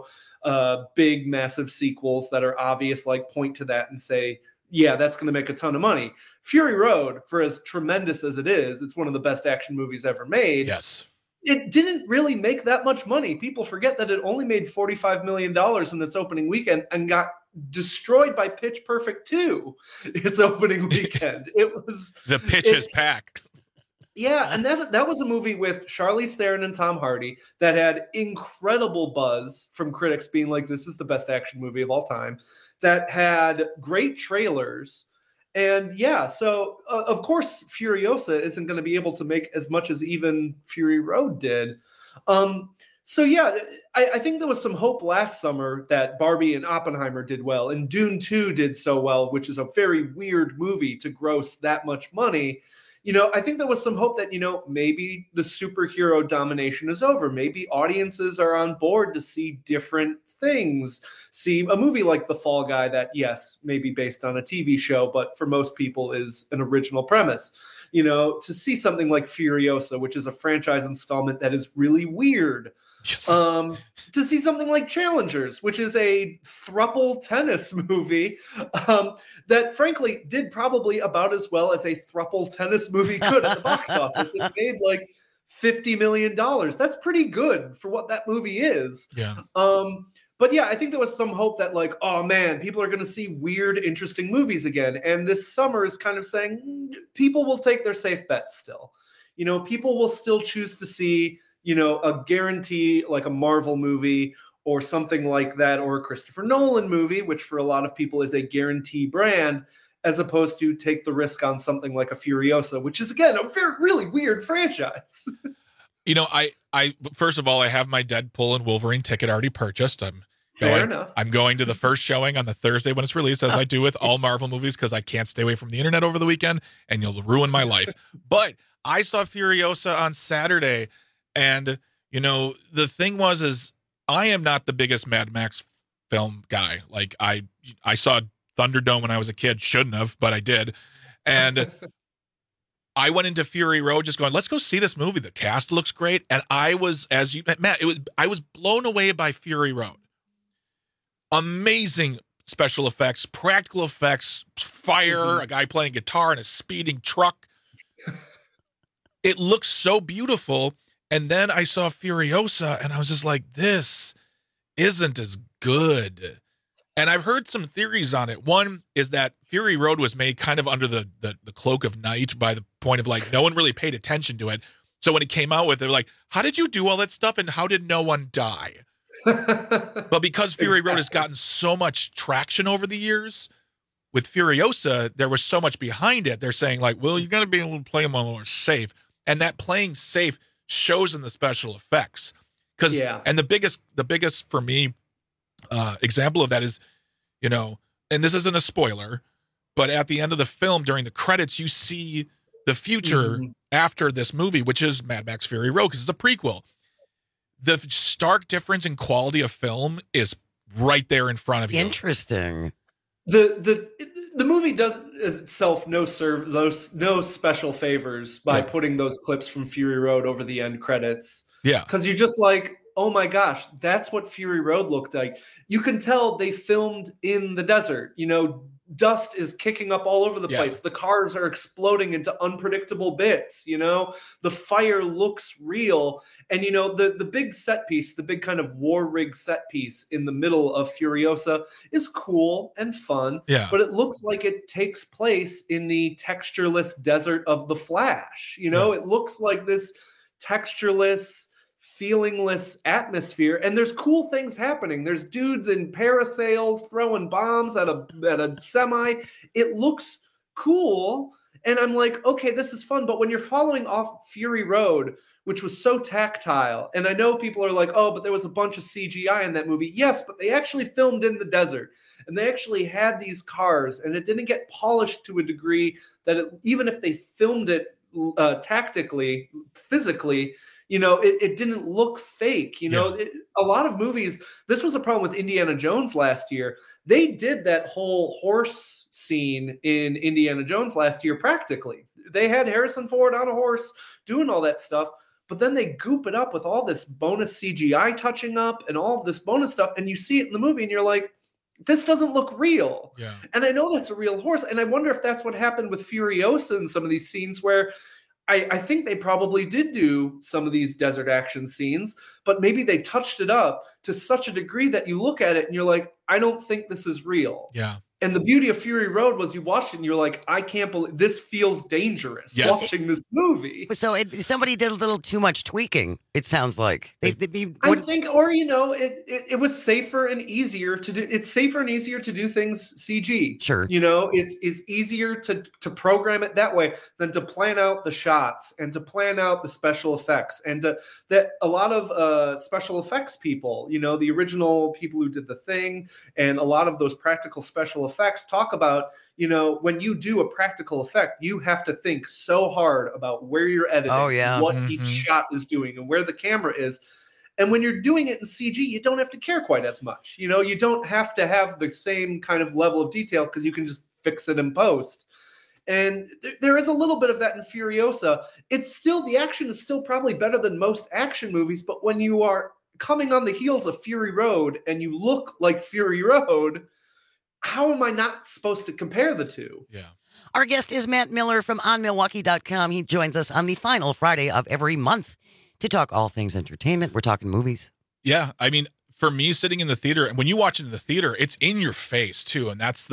Speaker 8: big, massive sequels that are obvious, like point to that and say, yeah, that's going to make a ton of money. Fury Road, for as tremendous as it is, it's one of the best action movies ever made.
Speaker 19: Yes.
Speaker 8: It didn't really make that much money. People forget that it only made $45 million in its opening weekend and got destroyed by Pitch Perfect 2 its opening weekend. It was
Speaker 19: the pitches pack.
Speaker 8: Yeah, and that was a movie with Charlize Theron and Tom Hardy that had incredible buzz from critics being like, this is the best action movie of all time, that had great trailers. And so of course, Furiosa isn't going to be able to make as much as even Fury Road did. I think there was some hope last summer that Barbie and Oppenheimer did well, and Dune 2 did so well, which is a very weird movie to gross that much money. I think there was some hope that, maybe the superhero domination is over. Maybe audiences are on board to see different things. See a movie like The Fall Guy that, yes, may be based on a TV show, but for most people is an original premise. To see something like Furiosa, which is a franchise installment that is really weird.
Speaker 19: Yes.
Speaker 8: To see something like Challengers, which is a thruple tennis movie that frankly did probably about as well as a thruple tennis movie could at the box office. It made like $50 million. That's pretty good for what that movie is.
Speaker 19: Yeah.
Speaker 8: But I think there was some hope that like, oh man, people are going to see weird, interesting movies again. And this summer is kind of saying people will take their safe bets still. People will still choose to see, a guarantee like a Marvel movie or something like that, or a Christopher Nolan movie, which for a lot of people is a guarantee brand, as opposed to take the risk on something like a Furiosa, which is, again, a really weird franchise.
Speaker 19: I first of all, I have my Deadpool and Wolverine ticket already purchased.
Speaker 8: Fair enough.
Speaker 19: I'm going to the first showing on the Thursday when it's released, as I do with all Marvel movies, because I can't stay away from the internet over the weekend, and you'll ruin my life. But I saw Furiosa on Saturday, and, the thing is I am not the biggest Mad Max film guy. Like, I saw Thunderdome when I was a kid. Shouldn't have, but I did. And I went into Fury Road just going, let's go see this movie. The cast looks great. And I was, I was blown away by Fury Road. Amazing special effects, practical effects, fire, a guy playing guitar in a speeding truck. It looks so beautiful. And then I saw Furiosa and I was just like, this isn't as good. And I've heard some theories on it. One is that Fury Road was made kind of under the cloak of night, by the point of like, no one really paid attention to it. So when it came out with, they're like, how did you do all that stuff? And how did no one die? But because Fury Road has gotten so much traction over the years, with Furiosa, there was so much behind it. They're saying like, well, you got to be able to play them a little more safe. And that playing safe shows in the special effects. And the biggest for me example of that is, you know, and this isn't a spoiler, but at the end of the film, during the credits, you see the future after this movie, which is Mad Max Fury Road, because it's a prequel. The stark difference in quality of film is right there in front of you.
Speaker 18: Interesting.
Speaker 8: The movie does itself no special favors by putting those clips from Fury Road over the end credits.
Speaker 19: Yeah.
Speaker 8: Because you're just like, oh my gosh, that's what Fury Road looked like. You can tell they filmed in the desert. You know, dust is kicking up all over the place. The cars are exploding into unpredictable bits. You know, the fire looks real. And, you know, the big set piece, the big kind of war rig set piece in the middle of Furiosa is cool and fun.
Speaker 19: Yeah.
Speaker 8: But it looks like it takes place in the textureless desert of The Flash. You know, it looks like this textureless, feelingless atmosphere, and there's cool things happening. There's dudes in parasails throwing bombs at a semi. It looks cool, and I'm like, okay, this is fun. But when you're following off Fury Road, which was so tactile, and I know people are like, oh, but there was a bunch of CGI in that movie. Yes, but they actually filmed in the desert, and they actually had these cars, and it didn't get polished to a degree that even if they filmed it tactically, physically, you know, it didn't look fake. You know, a lot of movies, this was a problem with Indiana Jones last year. They did that whole horse scene in Indiana Jones last year practically. They had Harrison Ford on a horse doing all that stuff, but then they goop it up with all this bonus CGI touching up and all of this bonus stuff. And you see it in the movie and you're like, this doesn't look real.
Speaker 19: Yeah.
Speaker 8: And I know that's a real horse. And I wonder if that's what happened with Furiosa in some of these scenes where I think they probably did do some of these desert action scenes, but maybe they touched it up to such a degree that you look at it and you're like, I don't think this is real.
Speaker 19: Yeah.
Speaker 8: And the beauty of Fury Road was you watched it and you're like, I can't believe this feels dangerous watching this movie.
Speaker 18: So somebody did a little too much tweaking, it sounds like.
Speaker 8: I think, or, you know, it was safer and easier to do. It's safer and easier to do things CG.
Speaker 18: Sure.
Speaker 8: You know, it's easier to program it that way than to plan out the shots and to plan out the special effects. And that a lot of special effects people, you know, the original people who did The Thing and a lot of those practical special effects talk about, you know, when you do a practical effect, you have to think so hard about where you're editing, what each shot is doing and where the camera is. And when you're doing it in CG, you don't have to care quite as much. You know, you don't have to have the same kind of level of detail because you can just fix it in post. And there is a little bit of that in Furiosa. It's still, the action is still probably better than most action movies, but when you are coming on the heels of Fury Road and you look like Fury Road, how am I not supposed to compare the two?
Speaker 19: Yeah.
Speaker 18: Our guest is Matt Miller from OnMilwaukee.com. He joins us on the final Friday of every month to talk all things entertainment. We're talking movies.
Speaker 19: Yeah. I mean, for me, sitting in the theater, and when you watch it in the theater, it's in your face too. And that's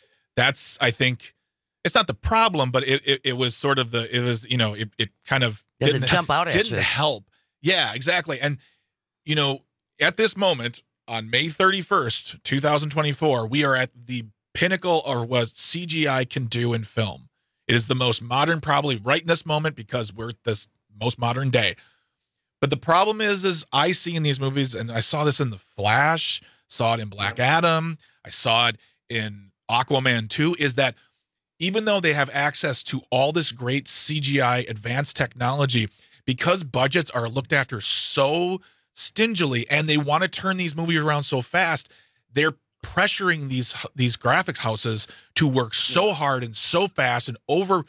Speaker 19: I think, it's not the problem, but it was sort of it kind of
Speaker 18: doesn't jump out at you.
Speaker 19: Didn't help. Yeah, exactly. And, you know, at this moment, on May 31st, 2024, we are at the pinnacle of what CGI can do in film. It is the most modern, probably right in this moment, because we're this most modern day. But the problem is I see in these movies, and I saw this in The Flash, saw it in Black Adam, I saw it in Aquaman 2, is that even though they have access to all this great CGI advanced technology, because budgets are looked after so stingily and they want to turn these movies around so fast, they're pressuring these graphics houses to work so hard and so fast and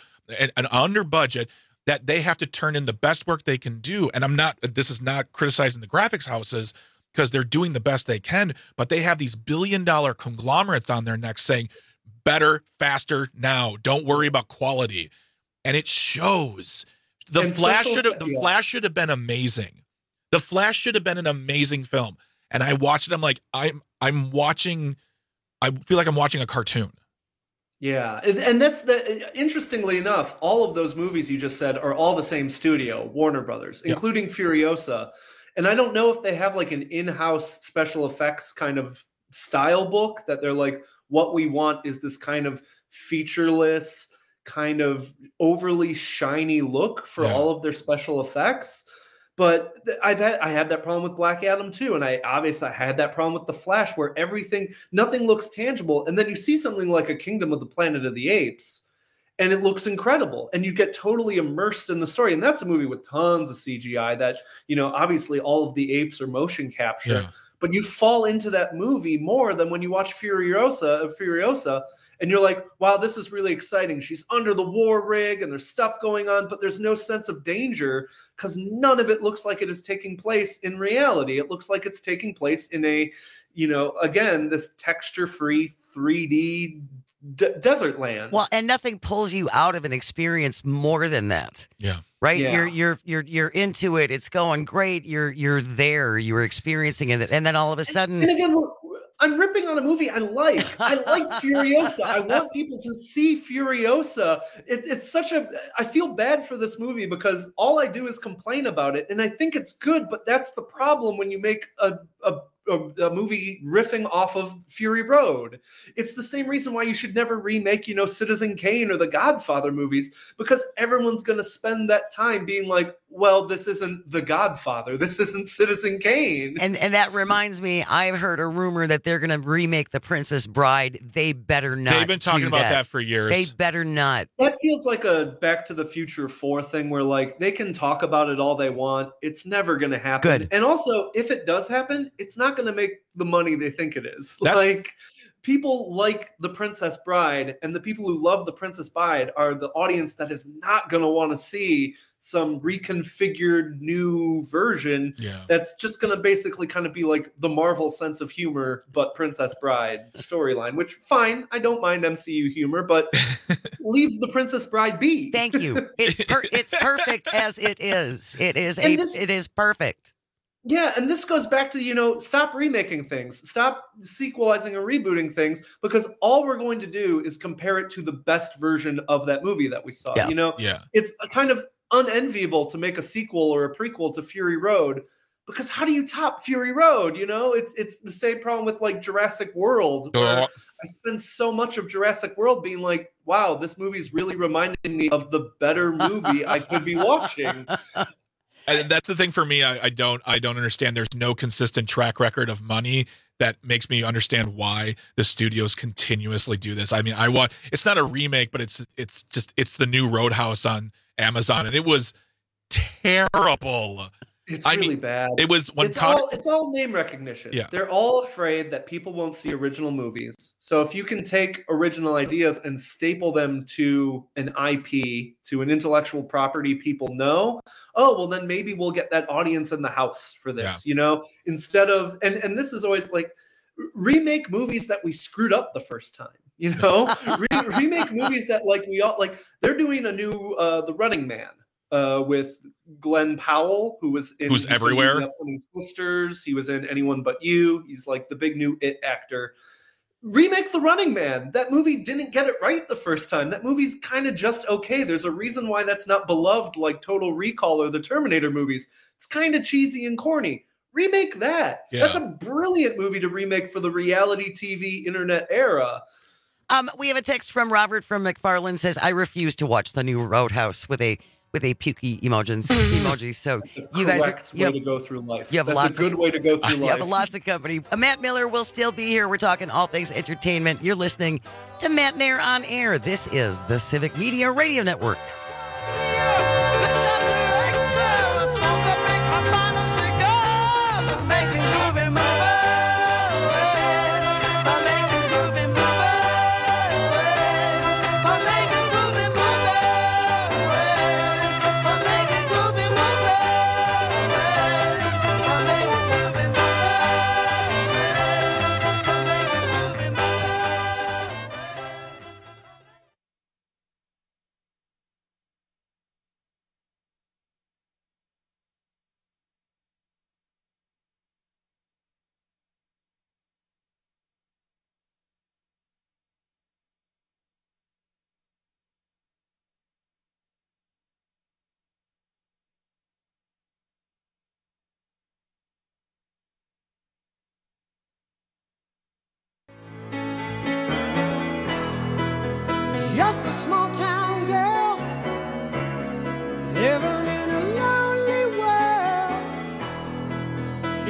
Speaker 19: under budget that they have to turn in the best work they can do. And this is not criticizing the graphics houses, because they're doing the best they can, but they have these billion-dollar conglomerates on their necks saying, better, faster, now. Don't worry about quality. And it shows. The Flash should have been amazing. The Flash should have been an amazing film. And I watched it. I'm like, I feel like I'm watching a cartoon.
Speaker 8: Yeah. And that's interestingly enough, all of those movies you just said are all the same studio, Warner Brothers, including Furiosa. And I don't know if they have like an in-house special effects kind of style book that they're like, what we want is this kind of featureless, kind of overly shiny look for all of their special effects. But I had that problem with Black Adam too, and I had that problem with The Flash, where nothing looks tangible, and then you see something like a Kingdom of the Planet of the Apes, and it looks incredible, and you get totally immersed in the story. And that's a movie with tons of CGI that, obviously all of the apes are motion capture, but you fall into that movie more than when you watch Furiosa, and you're like, wow, this is really exciting. She's under the war rig and there's stuff going on, but there's no sense of danger because none of it looks like it is taking place in reality. It looks like it's taking place in a, again, this texture-free 3D desert land.
Speaker 18: Well, and nothing pulls you out of an experience more than that.
Speaker 19: Yeah.
Speaker 18: Right?
Speaker 8: Yeah.
Speaker 18: You're into it. It's going great. You're there. You're experiencing it. And then all of a sudden,
Speaker 8: and again, I'm ripping on a movie I like. I like Furiosa. I want people to see Furiosa. It's such I feel bad for this movie because all I do is complain about it, and I think it's good, but that's the problem when you make a movie riffing off of Fury Road. It's the same reason why you should never remake, Citizen Kane or the Godfather movies, because everyone's going to spend that time being like, well, this isn't The Godfather. This isn't Citizen Kane.
Speaker 18: And that reminds me, I've heard a rumor that they're going to remake The Princess Bride. They better not.
Speaker 19: They've been talking about that for years.
Speaker 18: They better not.
Speaker 8: That feels like a Back to the Future 4 thing where like they can talk about it all they want. It's never going to happen.
Speaker 18: Good.
Speaker 8: And also, if it does happen, it's not going to make the money they think it is.
Speaker 19: That's-
Speaker 8: People like The Princess Bride, and the people who love The Princess Bride are the audience that is not going to want to see some reconfigured new version that's just going to basically kind of be like the Marvel sense of humor, but Princess Bride storyline, which fine, I don't mind MCU humor, but leave The Princess Bride be.
Speaker 18: Thank you. It's perfect as it is. It is perfect.
Speaker 8: Yeah, and this goes back to, stop remaking things. Stop sequelizing or rebooting things, because all we're going to do is compare it to the best version of that movie that we saw.
Speaker 19: Yeah.
Speaker 8: It's kind of unenviable to make a sequel or a prequel to Fury Road, because how do you top Fury Road? It's the same problem with like Jurassic World, where I spend so much of Jurassic World being like, wow, this movie's really reminding me of the better movie I could be watching.
Speaker 19: And that's the thing for me. I don't understand. There's no consistent track record of money that makes me understand why the studios continuously do this. I mean, it's not a remake, but it's the new Roadhouse on Amazon, and it was terrible.
Speaker 8: It's really bad.
Speaker 19: It was
Speaker 8: it's all name recognition.
Speaker 19: Yeah.
Speaker 8: They're all afraid that people won't see original movies. So if you can take original ideas and staple them to an IP, to an intellectual property people know, then maybe we'll get that audience in the house for this, instead of, and this is always like, remake movies that we screwed up the first time, remake movies that like we all, like they're doing a new The Running Man. With Glenn Powell, who's
Speaker 19: everywhere.
Speaker 8: In Twisters. He was in Anyone But You. He's like the big new It actor. Remake The Running Man. That movie didn't get it right the first time. That movie's kind of just okay. There's a reason why that's not beloved like Total Recall or the Terminator movies. It's kind of cheesy and corny. Remake that.
Speaker 19: Yeah.
Speaker 8: That's a brilliant movie to remake for the reality TV internet era.
Speaker 18: We have a text from Robert from McFarland says, I refuse to watch the new Roadhouse with a pukey emoji. So you guys,
Speaker 8: way to go through life.
Speaker 18: You have
Speaker 8: That's a good way to go through
Speaker 18: You
Speaker 8: life.
Speaker 18: have lots of company. Matt Miller will still be here. We're talking all things entertainment. You're listening to Matt Nair on Air. This is the Civic Media Radio Network.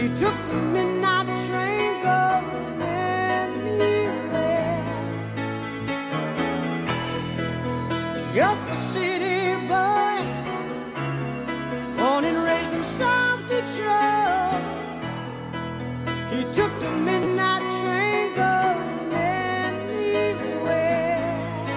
Speaker 21: He took the midnight train going anywhere. Just a city boy, born and raised in South Detroit. He took the midnight train going anywhere.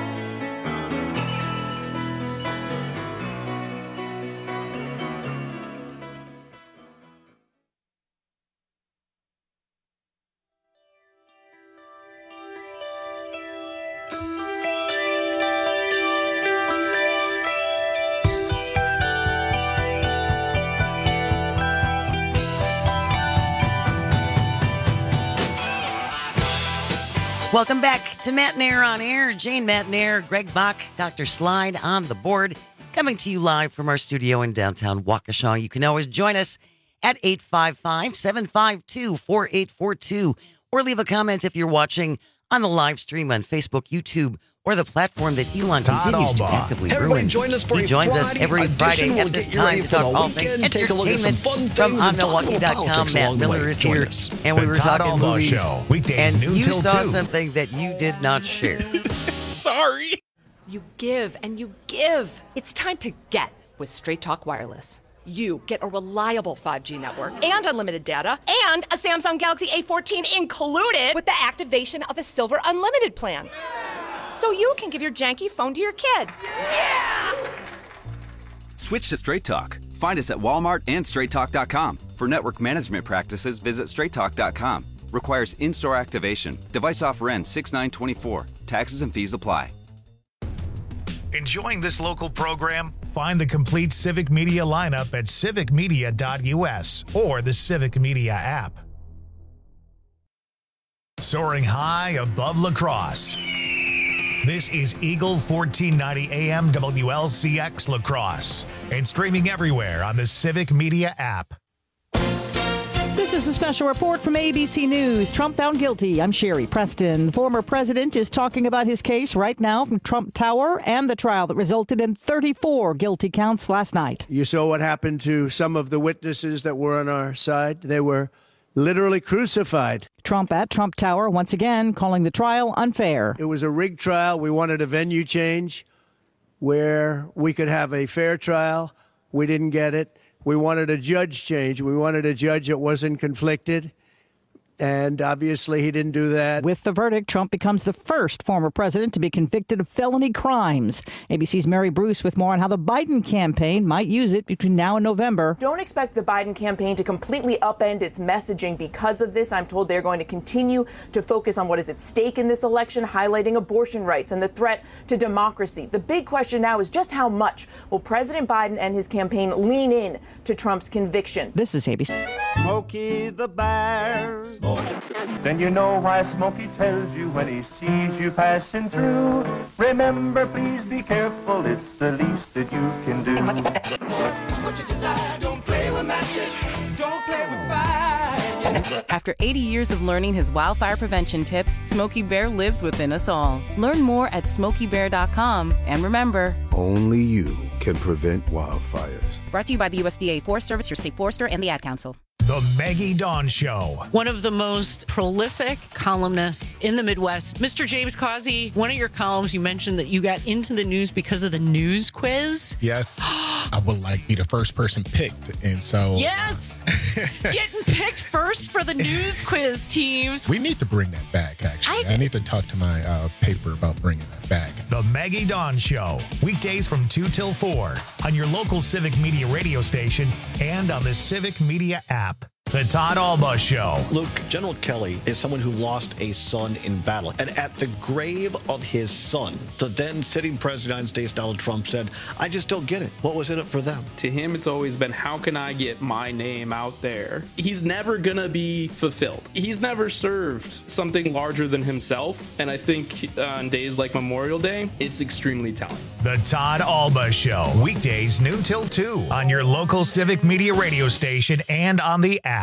Speaker 18: Welcome back to Matt Nair on Air. Jane Matt Nair, Greg Bach, Dr. Slide on the board. Coming to you live from our studio in downtown Waukesha. You can always join us at 855-752-4842 or leave a comment if you're watching on the live stream on Facebook, YouTube, or the platform that Elon continues to actively
Speaker 17: Everybody
Speaker 18: ruin.
Speaker 17: join us for
Speaker 18: He
Speaker 17: a
Speaker 18: joins us
Speaker 17: Friday
Speaker 18: every
Speaker 17: edition.
Speaker 18: Friday
Speaker 17: We'll
Speaker 18: at this
Speaker 17: get you ready
Speaker 18: time to
Speaker 17: for
Speaker 18: talk
Speaker 17: the
Speaker 18: all things
Speaker 17: weekend, take a look at some
Speaker 18: entertainment
Speaker 17: fun
Speaker 18: from
Speaker 17: things and talk a little
Speaker 18: OnMilwaukee.com.
Speaker 17: politics
Speaker 18: Matt
Speaker 17: along the
Speaker 18: Miller
Speaker 17: way.
Speaker 18: is
Speaker 17: Join
Speaker 18: here,
Speaker 17: us.
Speaker 18: and we
Speaker 1: The
Speaker 18: were
Speaker 1: Todd
Speaker 18: talking
Speaker 1: Albaugh
Speaker 18: movies,
Speaker 1: Show, weekdays
Speaker 18: and
Speaker 1: noon
Speaker 18: you
Speaker 1: till
Speaker 18: saw
Speaker 1: 2.
Speaker 18: something that you did not share.
Speaker 19: Sorry.
Speaker 3: You give and you give. It's time to get with Straight Talk Wireless. You get a reliable 5G network and unlimited data and a Samsung Galaxy A14 included with the activation of a Silver Unlimited plan. So you can give your janky phone to your kid. Yeah!
Speaker 4: Switch to Straight Talk. Find us at Walmart and StraightTalk.com. For network management practices, visit StraightTalk.com. Requires in-store activation. Device offer ends 6/9/24. Taxes and fees apply.
Speaker 1: Enjoying this local program? Find the complete Civic Media lineup at civicmedia.us or the Civic Media app. Soaring high above La Crosse. This is Eagle 1490 AM WLCX La Crosse and streaming everywhere on the Civic Media app.
Speaker 9: This is a special report from ABC News. Trump found guilty. I'm Sherry Preston. The former president is talking about his case right now from Trump Tower and the trial that resulted in 34 guilty counts last night.
Speaker 11: You saw what happened to some of the witnesses that were on our side. They were literally crucified.
Speaker 9: Trump at Trump Tower once again calling the trial unfair.
Speaker 11: It was a rigged trial. We wanted a venue change where we could have a fair trial. We didn't get it. We wanted a judge change. We wanted a judge that wasn't conflicted. And obviously he didn't do that.
Speaker 9: With the verdict, Trump becomes the first former president to be convicted of felony crimes. ABC's Mary Bruce with more on how the Biden campaign might use it between now and November.
Speaker 12: Don't expect the Biden campaign to completely upend its messaging because of this. I'm told they're going to continue to focus on what is at stake in this election, highlighting abortion rights and the threat to democracy. The big question now is just how much will President Biden and his campaign lean in to Trump's conviction?
Speaker 9: This is ABC.
Speaker 21: Smokey the Bear.
Speaker 13: Then you know why Smokey tells you when he sees you passing through. Remember, please be careful, it's the least that you can do.
Speaker 21: What you desire, don't play with matches, don't play with fire.
Speaker 14: After 80 years of learning his wildfire prevention tips, Smokey Bear lives within us all. Learn more at SmokeyBear.com. And remember,
Speaker 15: only you can prevent wildfires.
Speaker 14: Brought to you by the USDA Forest Service, your state forester, and the Ad Council.
Speaker 1: The Maggie Dawn Show.
Speaker 27: One of the most prolific columnists in the Midwest. Mr. James Causey, one of your columns, you mentioned that you got into the news because of the news quiz.
Speaker 19: Yes. I would like be the first person picked. And so.
Speaker 27: Yes. Getting picked first for the news quiz teams.
Speaker 19: We need to bring that back, actually. I need to talk to my paper about bringing that back.
Speaker 1: The Maggie Dawn Show. Weekdays from 2 till 4 on your local Civic Media radio station and on the Civic Media app. The Todd Albaugh Show.
Speaker 17: Luke, General Kelly is someone who lost a son in battle. And at the grave of his son, the then sitting president of the United States, Donald Trump, said, I just don't get it. What was in it for them?
Speaker 16: To him, it's always been, how can I get my name out there? He's never going to be fulfilled. He's never served something larger than himself. And I think on days like Memorial Day, it's extremely telling.
Speaker 1: The Todd Albaugh Show. Weekdays noon till 2 on your local Civic Media radio station and on the app.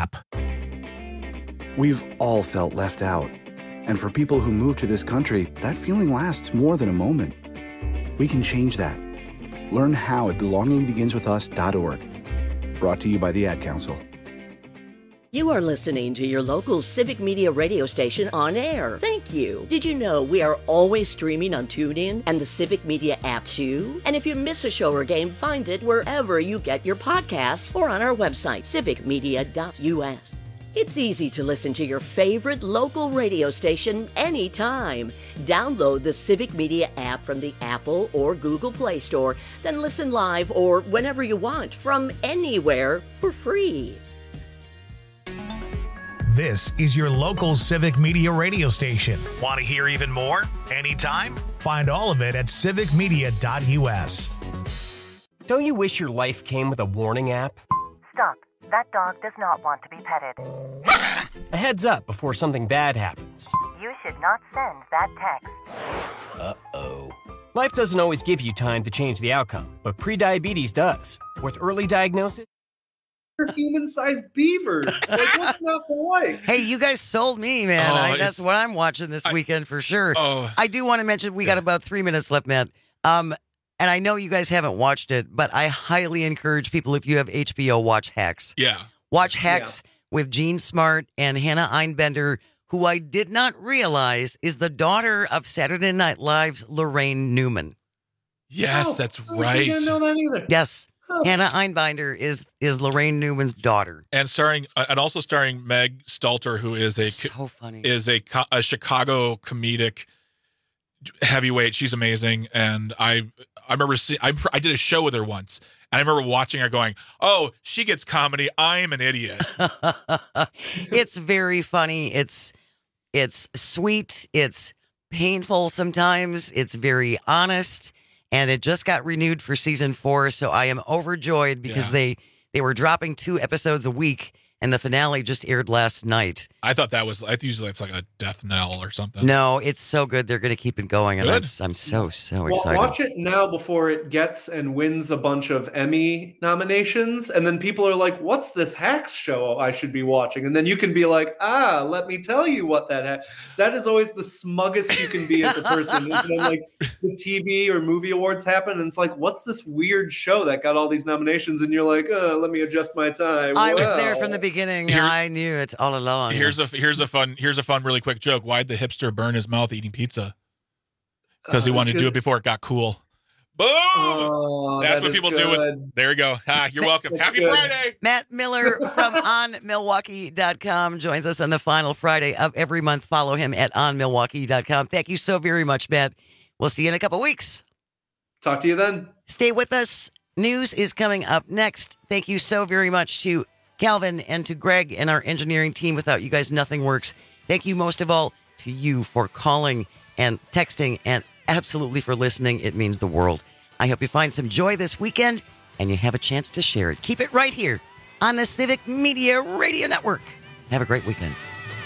Speaker 28: We've all felt left out. And for people who move to this country, that feeling lasts more than a moment. We can change that. Learn how at belongingbeginswithus.org. Brought to you by the Ad Council.
Speaker 2: You are listening to your local Civic Media radio station on air. Thank you. Did you know we are always streaming on TuneIn and the Civic Media app too? And if you miss a show or game, find it wherever you get your podcasts or on our website, civicmedia.us. It's easy to listen to your favorite local radio station anytime. Download the Civic Media app from the Apple or Google Play Store, then listen live or whenever you want from anywhere for free.
Speaker 1: This is your local Civic Media radio station. Want to hear even more? Anytime? Find all of it at civicmedia.us.
Speaker 5: Don't you wish your life came with a warning app?
Speaker 6: Stop. That dog does not want to be petted.
Speaker 5: A heads up before something bad happens.
Speaker 6: You should not send that text.
Speaker 5: Uh-oh. Life doesn't always give you time to change the outcome, but prediabetes does. With early diagnosis,
Speaker 8: human-sized beavers. Like, what's not to like?
Speaker 18: Hey, you guys sold me, man. That's what I'm watching this weekend for sure. I do want to mention we got about 3 minutes left, Matt. And I know you guys haven't watched it, but I highly encourage people, if you have HBO, watch Hacks.
Speaker 19: Yeah.
Speaker 18: Watch Hacks with Gene Smart and Hannah Einbender, who I did not realize is the daughter of Saturday Night Live's Lorraine Newman.
Speaker 19: Yes, that's right.
Speaker 8: I didn't know that either.
Speaker 18: Yes. Hannah Einbinder is Lorraine Newman's daughter,
Speaker 19: and also starring Meg Stalter, who is
Speaker 18: so funny.
Speaker 19: Is a Chicago comedic heavyweight. She's amazing, and I remember I did a show with her once, and I remember watching her going, "Oh, she gets comedy. I'm an idiot."
Speaker 18: It's very funny. It's sweet. It's painful sometimes. It's very honest. And it just got renewed for season 4, so I am overjoyed because they were dropping 2 episodes a week, and the finale just aired last night.
Speaker 19: I thought that was, usually it's like a death knell or something.
Speaker 18: No, it's so good. They're going to keep it going, and I'm so excited.
Speaker 8: Watch it now before it gets and wins a bunch of Emmy nominations, and then people are like, what's this Hacks show I should be watching? And then you can be like, let me tell you what that is always the smuggest you can be as a person. Is when like the TV or movie awards happen, and it's like, what's this weird show that got all these nominations? And you're like, let me adjust my time.
Speaker 18: I was there from the beginning. I knew it all along.
Speaker 19: Here's a fun really quick joke. Why'd the hipster burn his mouth eating pizza? Because he wanted to do it before it got cool. Boom!
Speaker 8: Oh,
Speaker 19: that's what people do. There we go. You're welcome. Happy Friday.
Speaker 18: Matt Miller from OnMilwaukee.com joins us on the final Friday of every month. Follow him at OnMilwaukee.com. Thank you so very much, Matt. We'll see you in a couple weeks.
Speaker 8: Talk to you then.
Speaker 18: Stay with us. News is coming up next. Thank you so very much to Calvin and to Greg and our engineering team. Without you guys, nothing works. Thank you most of all to you for calling and texting and absolutely for listening. It means the world. I hope you find some joy this weekend and you have a chance to share it. Keep it right here on the Civic Media Radio Network. Have a great weekend.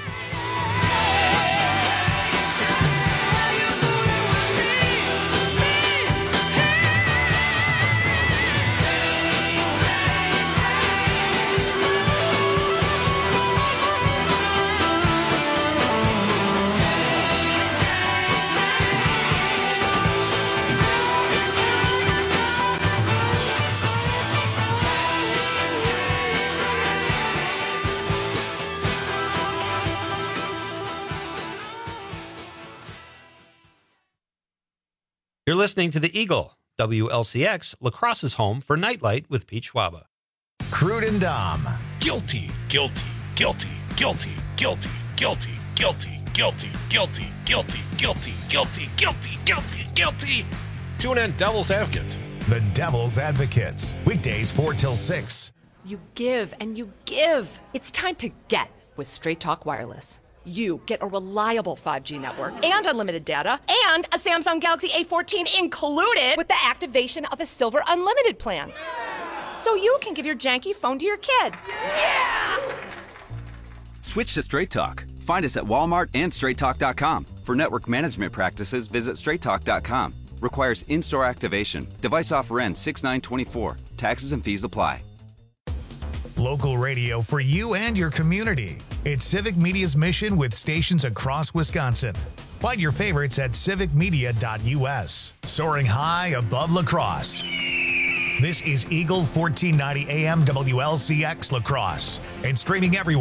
Speaker 7: You're listening to The Eagle, WLCX, La Crosse's home for Nightlight with Pete Schwaba.
Speaker 1: Crude and Dom.
Speaker 19: Guilty, guilty, guilty, guilty, guilty, guilty, guilty, guilty, guilty, guilty, guilty, guilty, guilty, guilty, guilty.
Speaker 10: Tune in Devil's Advocates.
Speaker 1: The Devil's Advocates. Weekdays 4 till 6.
Speaker 3: You give and you give. It's time to get with Straight Talk Wireless. You get a reliable 5G network and unlimited data and a Samsung Galaxy A14 included with the activation of a Silver Unlimited plan. So you can give your janky phone to your kid. Yeah!
Speaker 4: Switch to Straight Talk. Find us at Walmart and StraightTalk.com. For network management practices, visit StraightTalk.com. Requires in-store activation. Device offer ends 6/9/24. Taxes and fees apply.
Speaker 1: Local radio for you and your community. It's Civic Media's mission with stations across Wisconsin. Find your favorites at civicmedia.us. Soaring high above La Crosse. This is Eagle 1490 AM WLCX La Crosse and streaming everywhere.